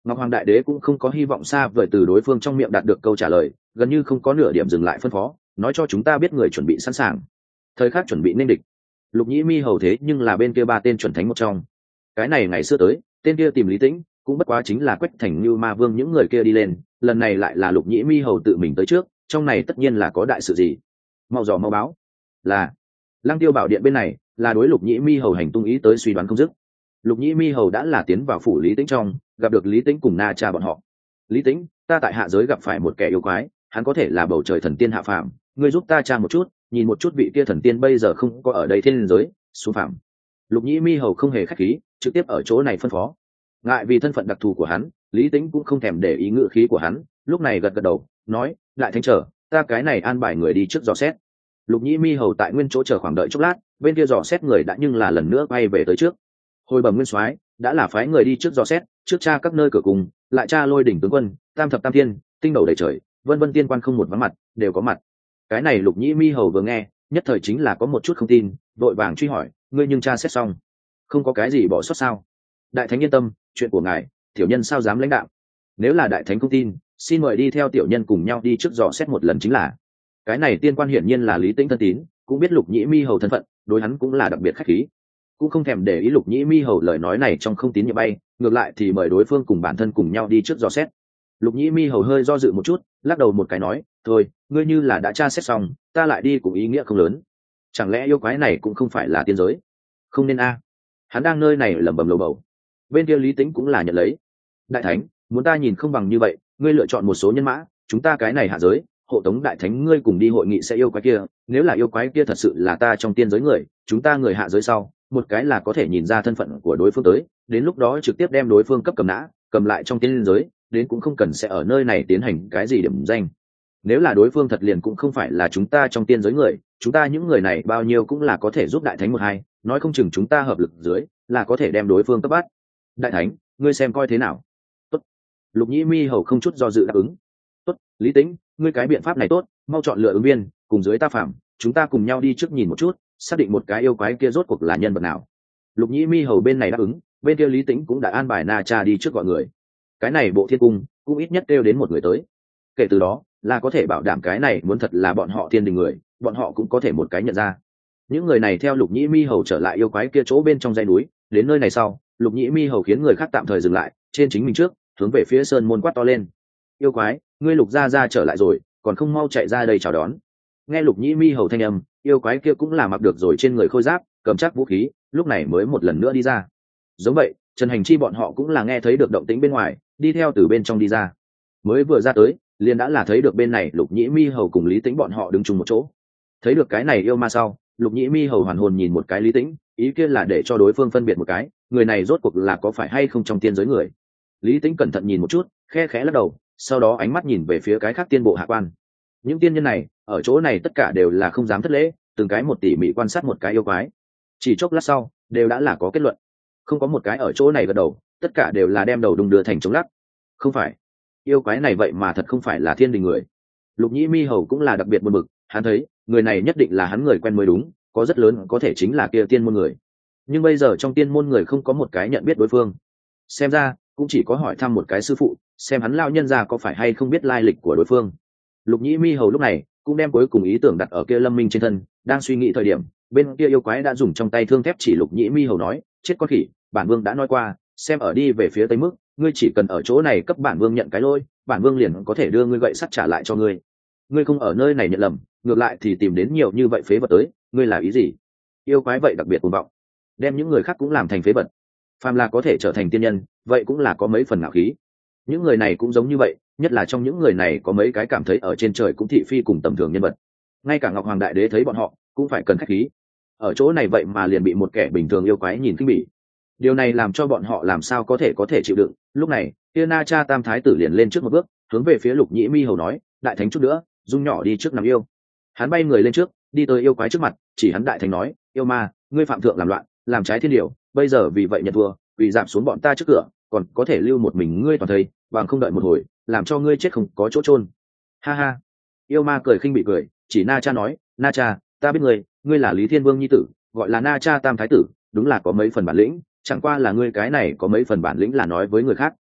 Ngọc Hoàng Đại Đế cũng không có hy vọng xa vời từ đối phương trong miệng đạt được câu trả lời, gần như không có nửa điểm dừng lại phân phó, nói cho chúng ta biết người chuẩn bị sẵn sàng, thời khắc chuẩn bị nên địch. Lục Nhĩ Mi hầu thế nhưng là bên kia ba tên chuẩn thánh một trong. Cái này ngày xưa tới, tên kia tìm Lý Tĩnh, cũng bất quá chính là Quách Thành Như Ma Vương những người kia đi lên, lần này lại là Lục Nhĩ Mi hầu tự mình tới trước, trong này tất nhiên là có đại sự gì. Mau dò mau báo. Là Lăng Tiêu Bảo Điện bên này, là đối Lục Nhĩ Mi hầu hành tung ý tới suy đoán không dứt. Lục Nhĩ Mi hầu đã là tiến vào phủ Lý Tĩnh trong, gặp được Lý Tĩnh cùng Na Cha bọn họ. Lý Tĩnh, ta tại hạ giới gặp phải một kẻ yêu quái, hắn có thể là bầu trời thần tiên hạ phàm, ngươi giúp ta tra một chút, nhìn một chút vị kia thần tiên bây giờ không có ở đây thiên giới, xuống phàm. Lục Nhĩ Mi hầu không hề khách khí, trực tiếp ở chỗ này phân phó. Ngại vì thân phận đặc thù của hắn, Lý Tĩnh cũng không thèm để ý ngữ khí của hắn, lúc này gật gật đầu, nói, lại thánh trở, ta cái này an bài người đi trước dò xét. Lục Nhĩ Mi hầu tại nguyên chỗ chờ khoảng đợi chốc lát, bên kia dò xét người đã nhưng là lần nữa bay về tới trước. Hồi bẩm nguyên soái, đã là phái người đi trước dò xét, trước tra các nơi cửa cùng, lại tra lôi đỉnh tướng quân, tam thập tam thiên, tinh đầu đầy trời, vân vân tiên quan không một vắng mặt, đều có mặt. Cái này Lục Nhĩ Mi hầu vừa nghe, nhất thời chính là có một chút không tin, vội vàng truy hỏi, ngươi nhưng tra xét xong, không có cái gì bỏ sót sao? Đại thánh yên tâm, chuyện của ngài, tiểu nhân sao dám lãnh đạo? Nếu là đại thánh không tin, xin mời đi theo tiểu nhân cùng nhau đi trước dò xét một lần chính là. Cái này tiên quan hiển nhiên là Lý Tĩnh thân tín, cũng biết Lục Nhĩ Mi hầu thân phận, đối hắn cũng là đặc biệt khách khí, cũng không thèm để ý Lục Nhĩ Mi hầu lời nói này trong không tín nhiệm bay, ngược lại thì mời đối phương cùng bản thân cùng nhau đi trước dò xét. Lục Nhĩ Mi hầu hơi do dự một chút, lắc đầu một cái nói, thôi, ngươi như là đã tra xét xong, ta lại đi cũng ý nghĩa không lớn. Chẳng lẽ yêu quái này cũng không phải là tiên giới? Không nên a. Hắn đang nơi này lẩm bẩm lầu bầu. Bên kia Lý Tĩnh cũng là nhận lấy. Đại thánh, muốn ta nhìn không bằng như vậy, ngươi lựa chọn một số nhân mã, chúng ta cái này hạ giới, hộ tống đại thánh ngươi cùng đi hội nghị sẽ yêu quái kia, nếu là yêu quái kia thật sự là ta trong tiên giới người, chúng ta người hạ giới sau, một cái là có thể nhìn ra thân phận của đối phương tới, đến lúc đó trực tiếp đem đối phương cấp cầm nã, cầm lại trong tiên giới, đến cũng không cần sẽ ở nơi này tiến hành cái gì điểm danh. Nếu là đối phương thật liền cũng không phải là chúng ta trong tiên giới người, chúng ta những người này bao nhiêu cũng là có thể giúp đại thánh một hai, nói không chừng chúng ta hợp lực dưới, là có thể đem đối phương cấp bắt. Đại thánh, ngươi xem coi thế nào? Tốt. Lục Nhĩ Mi hầu không chút do dự đáp ứng. Tốt, Lý Tĩnh, ngươi cái biện pháp này tốt, mau chọn lựa ứng viên, cùng dưới ta phạm, chúng ta cùng nhau đi trước nhìn một chút, xác định một cái yêu quái kia rốt cuộc là nhân vật nào. Lục Nhĩ Mi hầu bên này đáp ứng, bên kia Lý Tĩnh cũng đã an bài Na Cha đi trước gọi người. Cái này bộ thiên cung cũng ít nhất kêu đến một người tới. Kể từ đó, là có thể bảo đảm cái này muốn thật là bọn họ thiên đình người, bọn họ cũng có thể một cái nhận ra. Những người này theo Lục Nhĩ Mi hầu trở lại yêu quái kia chỗ bên trong dãy núi, đến nơi này sau, Lục Nhĩ Mi hầu khiến người khác tạm thời dừng lại, trên chính mình trước, hướng về phía sơn môn quát to lên. Yêu quái, ngươi Lục gia gia trở lại rồi, còn không mau chạy ra đây chào đón. Nghe Lục Nhĩ Mi hầu thanh âm, yêu quái kia cũng là mặc được rồi trên người khôi giáp, cầm chắc vũ khí, lúc này mới một lần nữa đi ra. Giống vậy, Trần Hành Chi bọn họ cũng là nghe thấy được động tĩnh bên ngoài, đi theo từ bên trong đi ra. Mới vừa ra tới, liền đã là thấy được bên này Lục Nhĩ Mi hầu cùng Lý Tĩnh bọn họ đứng chung một chỗ. Thấy được cái này yêu ma sau, Lục Nhĩ Mi hầu hoàn hồn nhìn một cái Lý Tĩnh, ý kia là để cho đối phương phân biệt một cái, người này rốt cuộc là có phải hay không trong tiên giới người. Lý Tĩnh cẩn thận nhìn một chút, khe khẽ lắc đầu, sau đó ánh mắt nhìn về phía cái khác tiên bộ hạ quan. Những tiên nhân này, ở chỗ này tất cả đều là không dám thất lễ, từng cái một tỉ mỉ quan sát một cái yêu quái. Chỉ chốc lát sau, đều đã là có kết luận. Không có một cái ở chỗ này gật đầu, tất cả đều là đem đầu đung đưa thành chống lắc. Không phải, yêu quái này vậy mà thật không phải là thiên đình người. Lục Nhĩ Mi hầu cũng là đặc biệt buồn bực, hắn thấy, người này nhất định là hắn người quen mới đúng, có rất lớn có thể chính là kia tiên môn người. Nhưng bây giờ trong tiên môn người không có một cái nhận biết đối phương. Xem ra, cũng chỉ có hỏi thăm một cái sư phụ, xem hắn lao nhân ra có phải hay không biết lai lịch của đối phương. Lục Nhĩ Mi hầu lúc này cũng đem cuối cùng ý tưởng đặt ở kia Lâm Minh trên thân, đang suy nghĩ thời điểm, bên kia yêu quái đã dùng trong tay thương thép chỉ Lục Nhĩ Mi hầu nói, chết con khỉ, bản vương đã nói qua, xem ở đi về phía tây mức, ngươi chỉ cần ở chỗ này cấp bản vương nhận cái lôi, bản vương liền có thể đưa ngươi gậy sắt trả lại cho ngươi. Ngươi không ở nơi này nhận lầm, ngược lại thì tìm đến nhiều như vậy phế vật tới, ngươi là ý gì? Yêu quái vậy đặc biệt cuồng vọng, đem những người khác cũng làm thành phế vật. Phàm là có thể trở thành tiên nhân, vậy cũng là có mấy phần ngạo khí. Những người này cũng giống như vậy, nhất là trong những người này có mấy cái cảm thấy ở trên trời cũng thị phi cùng tầm thường nhân vật. Ngay cả Ngọc Hoàng Đại Đế thấy bọn họ, cũng phải cần khách khí. Ở chỗ này vậy mà liền bị một kẻ bình thường yêu quái nhìn khinh bỉ. Điều này làm cho bọn họ làm sao có thể có thể chịu đựng. Lúc này, Tia Na Cha Tam Thái tử liền lên trước một bước, hướng về phía Lục Nhĩ Mi hầu nói, đại thánh chút nữa, dung nhỏ đi trước nằm yêu. Hắn bay người lên trước, đi tới yêu quái trước mặt, chỉ hắn đại thánh nói, yêu ma, ngươi phạm thượng làm loạn, làm trái thiên điều, bây giờ vì vậy nhận thua, vì giảm xuống bọn ta trước cửa, còn có thể lưu một mình ngươi toàn thây, bằng không đợi một hồi, làm cho ngươi chết không có chỗ chôn. Ha ha. Yêu ma cười khinh bị cười, chỉ Na Cha nói, Na Cha, ta biết ngươi, ngươi là Lý Thiên Vương nhi tử, gọi là Na Cha Tam Thái tử, đúng là có mấy phần bản lĩnh, chẳng qua là ngươi cái này có mấy phần bản lĩnh là nói với người khác.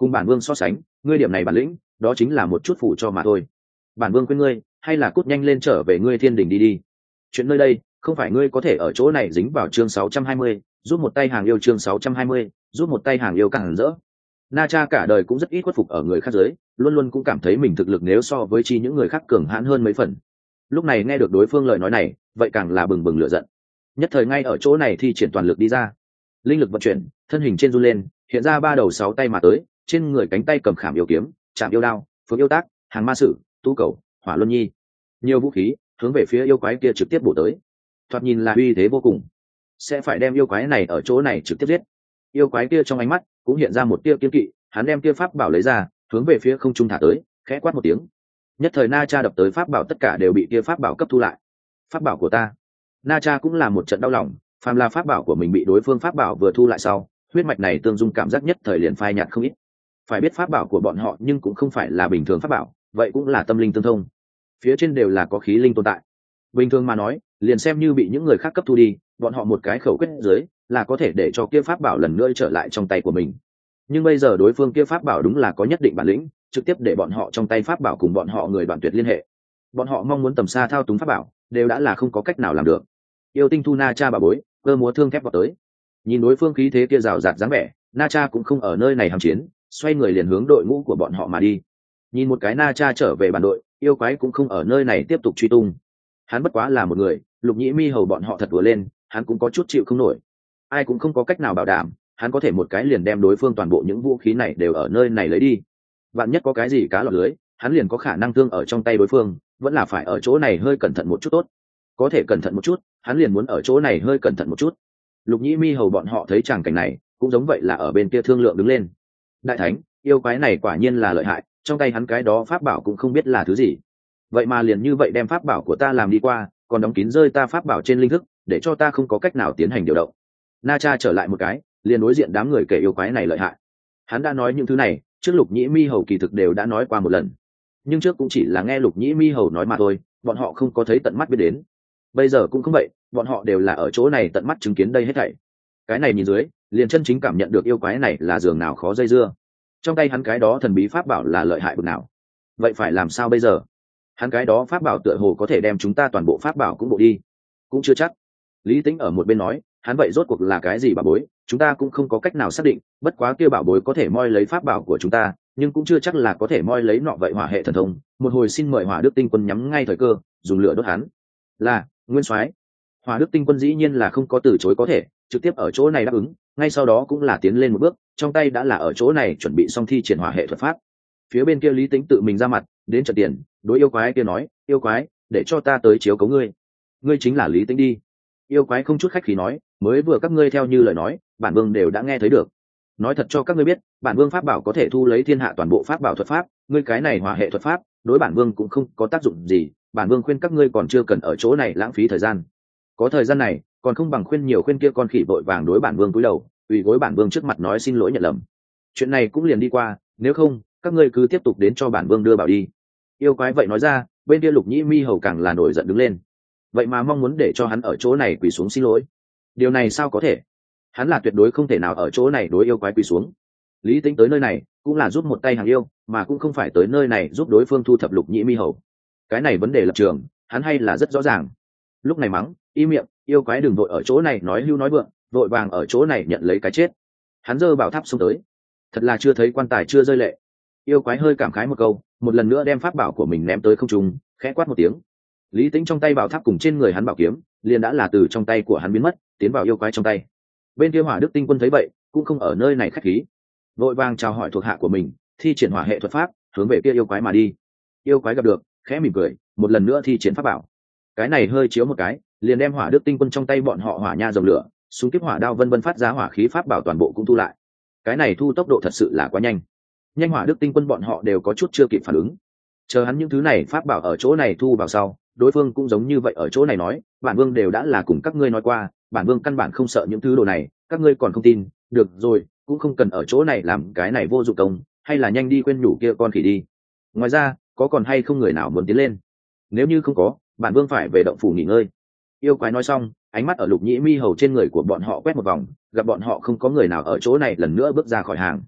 cùng bản vương so sánh ngươi điểm này bản lĩnh đó chính là một chút phủ cho mà thôi. Bản vương khuyên ngươi hay là cút nhanh lên trở về ngươi thiên đình đi đi. Chuyện nơi đây không phải ngươi có thể ở chỗ này dính vào. Chương sáu trăm hai mươi, giúp một tay hàng yêu. Chương sáu trăm hai mươi, giúp một tay hàng yêu càng rỡ. Na Cha cả đời cũng rất ít khuất phục ở người khác dưới, luôn luôn cũng cảm thấy mình thực lực nếu so với chi những người khác cường hãn hơn mấy phần. Lúc này nghe được đối phương lời nói này, vậy càng là bừng bừng lửa giận. Nhất thời ngay ở chỗ này thi triển toàn lực đi ra, linh lực vận chuyển, thân hình trên run lên, hiện ra ba đầu sáu tay mà tới, trên người cánh tay cầm khảm yêu kiếm, chạm yêu đao, phượng yêu tác, hàng ma sử, tu cầu, hỏa luân nhi, nhiều vũ khí hướng về phía yêu quái kia trực tiếp bổ tới. Thoạt nhìn là uy thế vô cùng, sẽ phải đem yêu quái này ở chỗ này trực tiếp giết. Yêu quái kia trong ánh mắt cũng hiện ra một tia kiên kỵ, hắn đem kia pháp bảo lấy ra, hướng về phía không trung thả tới, khẽ quát một tiếng. Nhất thời Na Cha đập tới pháp bảo tất cả đều bị kia pháp bảo cấp thu lại. Pháp bảo của ta. Na Cha cũng là một trận đau lòng, phàm là pháp bảo của mình bị đối phương pháp bảo vừa thu lại sau, huyết mạch này tương dung cảm giác nhất thời liền phai nhạt không ít. Phải biết pháp bảo của bọn họ nhưng cũng không phải là bình thường pháp bảo, vậy cũng là tâm linh tương thông, phía trên đều là có khí linh tồn tại. Bình thường mà nói, liền xem như bị những người khác cấp thu đi, bọn họ một cái khẩu quyết dưới là có thể để cho kia pháp bảo lần nữa trở lại trong tay của mình. Nhưng bây giờ đối phương kia pháp bảo đúng là có nhất định bản lĩnh, trực tiếp để bọn họ trong tay pháp bảo cùng bọn họ người đoạn tuyệt liên hệ. Bọn họ mong muốn tầm xa thao túng pháp bảo, đều đã là không có cách nào làm được. Yêu tinh thu Na Cha bà bối, cơ múa thương thép vào tới. Nhìn đối phương khí thế kia rào rạt dáng vẻ, Na Cha cũng không ở nơi này hàm chiến, xoay người liền hướng đội ngũ của bọn họ mà đi. Nhìn một cái Na Cha trở về bản đội, yêu quái cũng không ở nơi này tiếp tục truy tung. Hắn bất quá là một người, Lục Nhĩ Mi hầu bọn họ thật vừa lên, hắn cũng có chút chịu không nổi. Ai cũng không có cách nào bảo đảm hắn có thể một cái liền đem đối phương toàn bộ những vũ khí này đều ở nơi này lấy đi. Vạn nhất có cái gì cá lọt lưới, hắn liền có khả năng thương ở trong tay đối phương, vẫn là phải ở chỗ này hơi cẩn thận một chút tốt. Có thể cẩn thận một chút, hắn liền muốn ở chỗ này hơi cẩn thận một chút. Lục Nhĩ Mi hầu bọn họ thấy tràng cảnh này, cũng giống vậy là ở bên kia thương lượng đứng lên. Đại thánh, yêu quái này quả nhiên là lợi hại, trong tay hắn cái đó pháp bảo cũng không biết là thứ gì. Vậy mà liền như vậy đem pháp bảo của ta làm đi qua, còn đóng kín rơi ta pháp bảo trên linh thức, để cho ta không có cách nào tiến hành điều động. Na Cha trở lại một cái, liền đối diện đám người kể yêu quái này lợi hại. Hắn đã nói những thứ này, trước Lục Nhĩ Mi hầu kỳ thực đều đã nói qua một lần, nhưng trước cũng chỉ là nghe Lục Nhĩ Mi hầu nói mà thôi, bọn họ không có thấy tận mắt biết đến. Bây giờ cũng không vậy, bọn họ đều là ở chỗ này tận mắt chứng kiến đây hết thảy. Cái này nhìn dưới, liền chân chính cảm nhận được yêu quái này là giường nào khó dây dưa. Trong tay hắn cái đó thần bí pháp bảo là lợi hại bực nào. Vậy phải làm sao bây giờ? Hắn cái đó pháp bảo tựa hồ có thể đem chúng ta toàn bộ pháp bảo cũng bộ đi, cũng chưa chắc. Lý Tĩnh ở một bên nói, hắn vậy rốt cuộc là cái gì bảo bối, chúng ta cũng không có cách nào xác định, bất quá kia bảo bối có thể moi lấy pháp bảo của chúng ta, nhưng cũng chưa chắc là có thể moi lấy nọ vậy hỏa hệ thần thông. Một hồi xin mời Hỏa Đức Tinh Quân nhắm ngay thời cơ, dùng lửa đốt hắn. Là, Nguyên Soái. Hỏa Đức Tinh Quân dĩ nhiên là không có từ chối có thể, trực tiếp ở chỗ này đáp ứng, ngay sau đó cũng là tiến lên một bước, trong tay đã là ở chỗ này chuẩn bị xong thi triển hỏa hệ thuật pháp. Phía bên kia Lý Tĩnh tự mình ra mặt, đến trận tiền, đối yêu quái kia nói, yêu quái, để cho ta tới chiếu cố ngươi. Ngươi chính là Lý Tĩnh đi. Yêu quái không chút khách khí nói, mới vừa các ngươi theo như lời nói, bản vương đều đã nghe thấy được. Nói thật cho các ngươi biết, bản vương pháp bảo có thể thu lấy thiên hạ toàn bộ pháp bảo thuật pháp, ngươi cái này hỏa hệ thuật pháp, đối bản vương cũng không có tác dụng gì, bản vương khuyên các ngươi còn chưa cần ở chỗ này lãng phí thời gian. Có thời gian này, còn không bằng khuyên nhiều khuyên kia con khỉ vội vàng đối bản vương cúi đầu, ủy gối bản vương trước mặt nói xin lỗi nhận lầm. Chuyện này cũng liền đi qua, nếu không, các ngươi cứ tiếp tục đến cho bản vương đưa bảo đi. Yêu quái vậy nói ra, bên kia Lục Nhĩ Mi hầu càng là nổi giận đứng lên. Vậy mà mong muốn để cho hắn ở chỗ này quỳ xuống xin lỗi, điều này sao có thể? Hắn là tuyệt đối không thể nào ở chỗ này đối yêu quái quỳ xuống. Lý Tĩnh tới nơi này cũng là giúp một tay hàng yêu, mà cũng không phải tới nơi này giúp đối phương thu thập Lục Nhĩ Mi hầu. Cái này vấn đề lập trường, hắn hay là rất rõ ràng. Lúc này mắng, im miệng, yêu quái đừng vội ở chỗ này nói hưu nói vượng, vội vàng ở chỗ này nhận lấy cái chết. Hắn giơ bảo tháp xông tới, thật là chưa thấy quan tài chưa rơi lệ. Yêu quái hơi cảm khái một câu, một lần nữa đem pháp bảo của mình ném tới không trung, khẽ quát một tiếng. Lý Tĩnh trong tay bảo tháp cùng trên người hắn bảo kiếm, liền đã là từ trong tay của hắn biến mất, tiến vào yêu quái trong tay. Bên kia Hỏa Đức Tinh Quân thấy vậy, cũng không ở nơi này khách khí, vội vàng chào hỏi thuộc hạ của mình, thi triển hỏa hệ thuật pháp, hướng về kia yêu quái mà đi. Yêu quái gặp được, khẽ mỉm cười, một lần nữa thi triển pháp bảo. Cái này hơi chiếu một cái, liền đem Hỏa Đức Tinh Quân trong tay bọn họ hỏa nha dòng lửa, súng kiếp hỏa đao vân vân phát ra hỏa khí pháp bảo toàn bộ cũng thu lại. Cái này thu tốc độ thật sự là quá nhanh. Nhanh Hỏa Đức Tinh Quân bọn họ đều có chút chưa kịp phản ứng. Chờ hắn những thứ này pháp bảo ở chỗ này thu vào sau, đối phương cũng giống như vậy ở chỗ này nói, bản vương đều đã là cùng các ngươi nói qua, bản vương căn bản không sợ những thứ đồ này, các ngươi còn không tin, được rồi, cũng không cần ở chỗ này làm cái này vô dụng công, hay là nhanh đi quên nhủ kia con khỉ đi. Ngoài ra, có còn hay không người nào muốn tiến lên? Nếu như không có, bản vương phải về động phủ nghỉ ngơi. Yêu quái nói xong, ánh mắt ở Lục Nhĩ Mi hầu trên người của bọn họ quét một vòng, gặp bọn họ không có người nào ở chỗ này lần nữa bước ra khỏi hàng.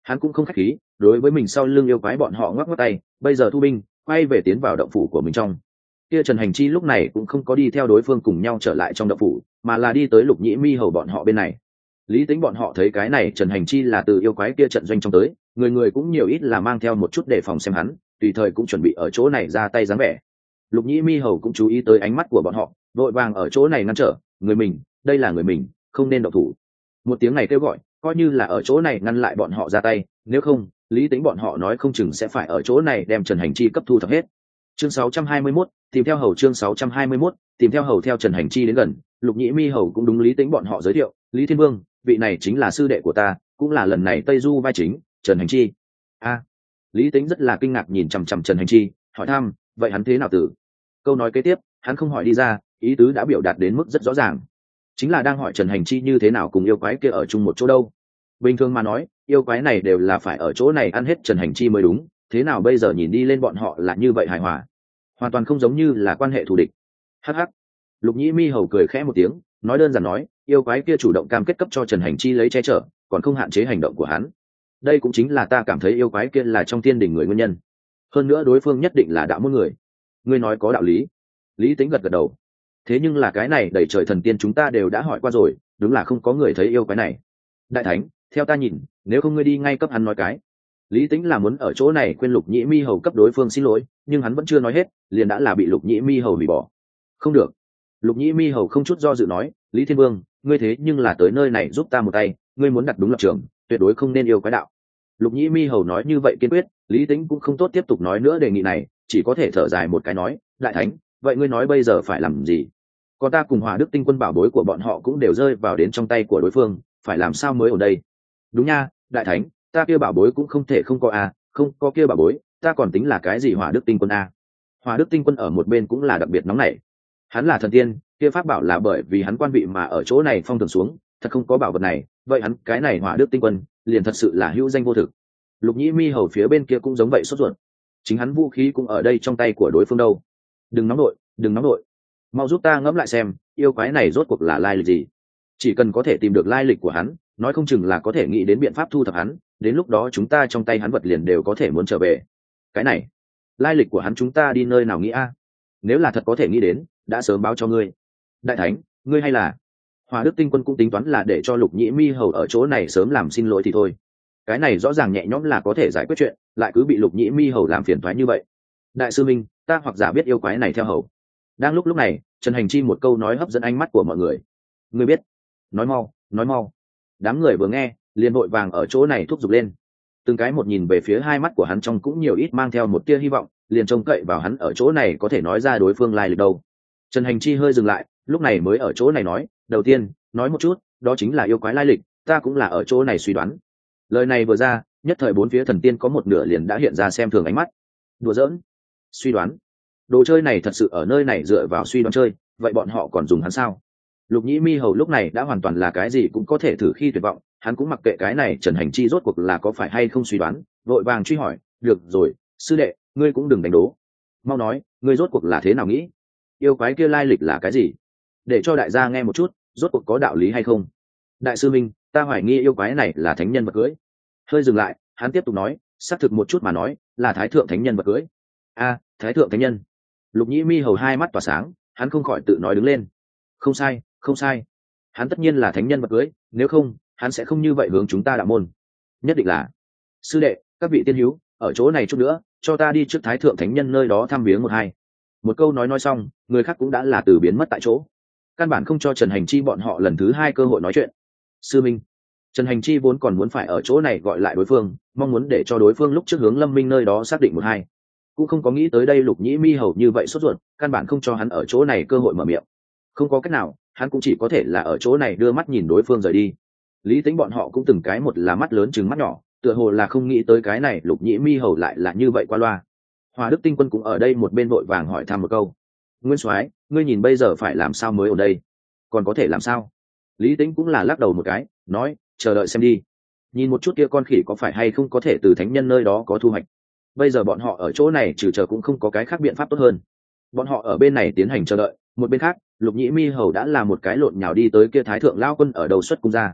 Hắn cũng không khách khí, đối với mình sau lưng yêu quái bọn họ ngoắc ngoắc tay, bây giờ thu binh, quay về tiến vào động phủ của mình trong. Kia Trần Hành Chi lúc này cũng không có đi theo đối phương cùng nhau trở lại trong động phủ, mà là đi tới Lục Nhĩ Mi hầu bọn họ bên này. Lý Tính bọn họ thấy cái này Trần Hành Chi là từ yêu quái kia trận doanh trong tới, người người cũng nhiều ít là mang theo một chút đề phòng xem hắn, tùy thời cũng chuẩn bị ở chỗ này ra tay dáng vẻ. Lục Nhĩ Mi hầu cũng chú ý tới ánh mắt của bọn họ, vội vàng ở chỗ này ngăn trở, người mình, đây là người mình, không nên động thủ. Một tiếng này kêu gọi, coi như là ở chỗ này ngăn lại bọn họ ra tay, nếu không, Lý Tính bọn họ nói không chừng sẽ phải ở chỗ này đem Trần Hành Chi cấp thu thập hết. Chương sáu trăm hai mươi mốt, tìm theo hầu chương sáu trăm hai mươi mốt, tìm theo hầu theo Trần Hành Chi đến gần, Lục Nhĩ Mi hầu cũng đúng Lý Tính bọn họ giới thiệu, Lý Thiên Vương, vị này chính là sư đệ của ta, cũng là lần này Tây Du vai chính, Trần Hành Chi. A, Lý Tính rất là kinh ngạc nhìn chằm chằm Trần Hành Chi, hỏi thăm, vậy hắn thế nào tử? Câu nói kế tiếp, hắn không hỏi đi ra, ý tứ đã biểu đạt đến mức rất rõ ràng, chính là đang hỏi Trần Hành Chi như thế nào cùng yêu quái kia ở chung một chỗ đâu. Bình thường mà nói, yêu quái này đều là phải ở chỗ này ăn hết Trần Hành Chi mới đúng, thế nào bây giờ nhìn đi lên bọn họ là như vậy hài hòa, hoàn toàn không giống như là quan hệ thù địch. Hắc hắc. Lục Nhĩ Mi hầu cười khẽ một tiếng, nói đơn giản nói, yêu quái kia chủ động cam kết cấp cho Trần Hành Chi lấy che chở, còn không hạn chế hành động của hắn. Đây cũng chính là ta cảm thấy yêu quái kia là trong tiên đình người nguyên nhân. Hơn nữa đối phương nhất định là đạo môn người. Ngươi nói có đạo lý. Lý Tính gật gật đầu. Thế nhưng là cái này đẩy trời thần tiên chúng ta đều đã hỏi qua rồi, đúng là không có người thấy yêu quái này. Đại thánh, theo ta nhìn, nếu không ngươi đi ngay cấp hắn nói cái. Lý Tính là muốn ở chỗ này khuyên Lục Nhĩ Mi hầu cấp đối phương xin lỗi, nhưng hắn vẫn chưa nói hết, liền đã là bị Lục Nhĩ Mi hầu hủy bỏ. Không được. Lục Nhĩ Mi hầu không chút do dự nói, Lý Thiên Vương, ngươi thế nhưng là tới nơi này giúp ta một tay, ngươi muốn đặt đúng lập trường, tuyệt đối không nên yêu quái đạo. Lục Nhĩ Mi hầu nói như vậy kiên quyết, Lý Tính cũng không tốt tiếp tục nói nữa đề nghị này, chỉ có thể thở dài một cái nói, đại thánh, vậy ngươi nói bây giờ phải làm gì? Còn ta cùng Hỏa Đức tinh quân bảo bối của bọn họ cũng đều rơi vào đến trong tay của đối phương, phải làm sao mới ở đây? Đúng nha, đại thánh, ta kia bảo bối cũng không thể không có a, không có kia bảo bối, ta còn tính là cái gì Hỏa Đức tinh quân a? Hỏa Đức tinh quân ở một bên cũng là đặc biệt nóng nảy. Hắn là thần tiên, kia pháp bảo là bởi vì hắn quan vị mà ở chỗ này phong thường xuống, thật không có bảo vật này, vậy hắn cái này Hỏa Đức tinh quân liền thật sự là hữu danh vô thực. Lục Nhĩ Mi hầu phía bên kia cũng giống vậy sốt ruột, chính hắn vũ khí cũng ở đây trong tay của đối phương đâu. Đừng nóng nội, đừng nóng nội, mau giúp ta ngẫm lại xem, yêu quái này rốt cuộc là lai lịch gì? Chỉ cần có thể tìm được lai lịch của hắn, nói không chừng là có thể nghĩ đến biện pháp thu thập hắn, đến lúc đó chúng ta trong tay hắn vật liền đều có thể muốn trở về. Cái này, lai lịch của hắn chúng ta đi nơi nào nghĩ a? Nếu là thật có thể nghĩ đến, đã sớm báo cho ngươi. Đại thánh, ngươi hay là Hỏa Đức tinh quân cũng tính toán là để cho Lục Nhĩ Mi hầu ở chỗ này sớm làm xin lỗi thì thôi. Cái này rõ ràng nhẹ nhõm là có thể giải quyết chuyện, lại cứ bị Lục Nhĩ Mi hầu làm phiền toái như vậy. Đại sư minh, ta hoặc giả biết yêu quái này theo hầu. Đang lúc lúc này, Trần Hành Chi một câu nói hấp dẫn ánh mắt của mọi người. Ngươi biết? Nói mau, nói mau. Đám người vừa nghe, liền vội vàng ở chỗ này thúc giục lên. Từng cái một nhìn về phía hai mắt của hắn trong cũng nhiều ít mang theo một tia hy vọng, liền trông cậy vào hắn ở chỗ này có thể nói ra đối phương lai lịch đâu. Trần Hành Chi hơi dừng lại, lúc này mới ở chỗ này nói, đầu tiên, nói một chút, đó chính là yêu quái lai lịch, ta cũng là ở chỗ này suy đoán. Lời này vừa ra, nhất thời bốn phía thần tiên có một nửa liền đã hiện ra xem thường ánh mắt. Đùa giỡn, suy đoán, đồ chơi này thật sự ở nơi này dựa vào suy đoán chơi, vậy bọn họ còn dùng hắn sao? Lục Nhĩ Mi hầu lúc này đã hoàn toàn là cái gì cũng có thể thử khi tuyệt vọng, hắn cũng mặc kệ cái này Trần Hành Chi rốt cuộc là có phải hay không suy đoán, vội vàng truy hỏi, được rồi, sư đệ, ngươi cũng đừng đánh đố, mau nói, ngươi rốt cuộc là thế nào nghĩ? Yêu quái kia lai lịch là cái gì? Để cho đại gia nghe một chút, rốt cuộc có đạo lý hay không? Đại sư minh, ta hoài nghi yêu quái này là thánh nhân vật cưới. Hơi dừng lại, hắn tiếp tục nói, xác thực một chút mà nói, là thái thượng thánh nhân vật cưới. A, thái thượng thánh nhân. Lục Nhĩ Mi hầu hai mắt tỏa sáng, hắn không khỏi tự nói đứng lên. Không sai, không sai. Hắn tất nhiên là thánh nhân vật cưới, nếu không, hắn sẽ không như vậy hướng chúng ta đạo môn. Nhất định là. Sư đệ, các vị tiên hữu, ở chỗ này chút nữa, cho ta đi trước thái thượng thánh nhân nơi đó thăm viếng một hai. Một câu nói nói xong, người khác cũng đã là từ biến mất tại chỗ. Căn bản không cho Trần Hành Chi bọn họ lần thứ hai cơ hội nói chuyện. Sư minh, Trần Hành Chi vốn còn muốn phải ở chỗ này gọi lại đối phương, mong muốn để cho đối phương lúc trước hướng Lâm Minh nơi đó xác định một hai, cũng không có nghĩ tới đây Lục Nhĩ Mi hầu như vậy sốt ruột, căn bản không cho hắn ở chỗ này cơ hội mở miệng. Không có cách nào, hắn cũng chỉ có thể là ở chỗ này đưa mắt nhìn đối phương rời đi. Lý Tính bọn họ cũng từng cái một là mắt lớn chừng mắt nhỏ, tựa hồ là không nghĩ tới cái này Lục Nhĩ Mi hầu lại là như vậy qua loa. Hòa Đức tinh quân cũng ở đây một bên vội vàng hỏi thăm một câu, Nguyên Soái, ngươi nhìn bây giờ phải làm sao mới ở đây? Còn có thể làm sao? Lý Tính cũng là lắc đầu một cái, nói, chờ đợi xem đi, nhìn một chút kia con khỉ có phải hay không có thể từ thánh nhân nơi đó có thu hoạch. Bây giờ bọn họ ở chỗ này trừ chờ cũng không có cái khác biện pháp tốt hơn. Bọn họ ở bên này tiến hành chờ đợi, một bên khác Lục Nhĩ Mi hầu đã là một cái lộn nhào đi tới kia thái thượng lao quân ở đầu xuất cung ra.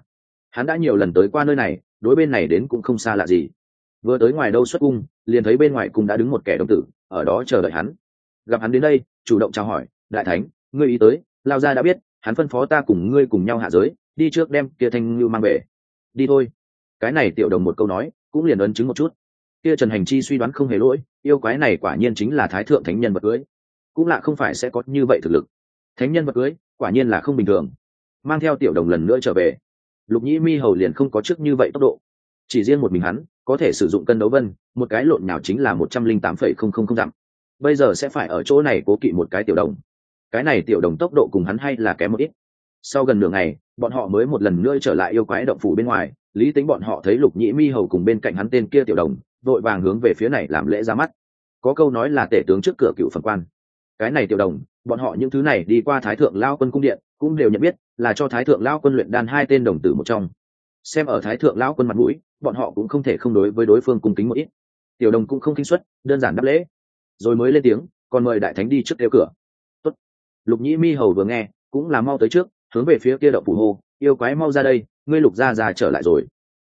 hắn đã nhiều lần tới qua nơi này, đối bên này đến cũng không xa lạ gì. Vừa tới ngoài đâu xuất cung, liền thấy bên ngoài cung đã đứng một kẻ đồng tử ở đó chờ đợi hắn. Gặp hắn đến đây, chủ động chào hỏi, đại thánh, ngươi ý tới, lao gia đã biết, hắn phân phó ta cùng ngươi cùng nhau hạ giới, đi trước đem kia thanh lưu mang về. Đi thôi. Cái này tiểu đồng một câu nói cũng liền ấn chứng một chút, kia Trần Hành Chi suy đoán không hề lỗi, yêu quái này quả nhiên chính là thái thượng thánh nhân vật cưới, cũng lạ không phải sẽ có như vậy thực lực. Thánh nhân vật cưới quả nhiên là không bình thường. Mang theo tiểu đồng lần nữa trở về, Lục Nhĩ Mi hầu liền không có trước như vậy tốc độ, chỉ riêng một mình hắn có thể sử dụng cân đấu vân, một cái lộn nhào chính là một trăm linh tám phẩy không không không dặm. Bây giờ sẽ phải ở chỗ này cố kỵ một cái tiểu đồng, cái này tiểu đồng tốc độ cùng hắn hay là kém một ít. Sau gần nửa ngày, bọn họ mới một lần nữa trở lại yêu quái động phủ bên ngoài. Lý Tính bọn họ thấy Lục Nhĩ Mi hầu cùng bên cạnh hắn tên kia tiểu đồng, vội vàng hướng về phía này làm lễ ra mắt. Có câu nói là tể tướng trước cửa cựu phần quan. Cái này tiểu đồng, bọn họ những thứ này đi qua Thái thượng Lao quân cung điện, cũng đều nhận biết là cho Thái thượng Lao quân luyện đan hai tên đồng tử một trong. Xem ở Thái thượng Lao quân mặt mũi, bọn họ cũng không thể không đối với đối phương cung kính một ít. Tiểu đồng cũng không kinh xuất, đơn giản đáp lễ, rồi mới lên tiếng, còn mời đại thánh đi trước kêu cửa. Tốt. Lục Nhĩ Mi hầu vừa nghe, cũng là mau tới trước, hướng về phía kia động phủ hô, yêu quái mau ra đây, ngươi Lục gia già trở lại rồi.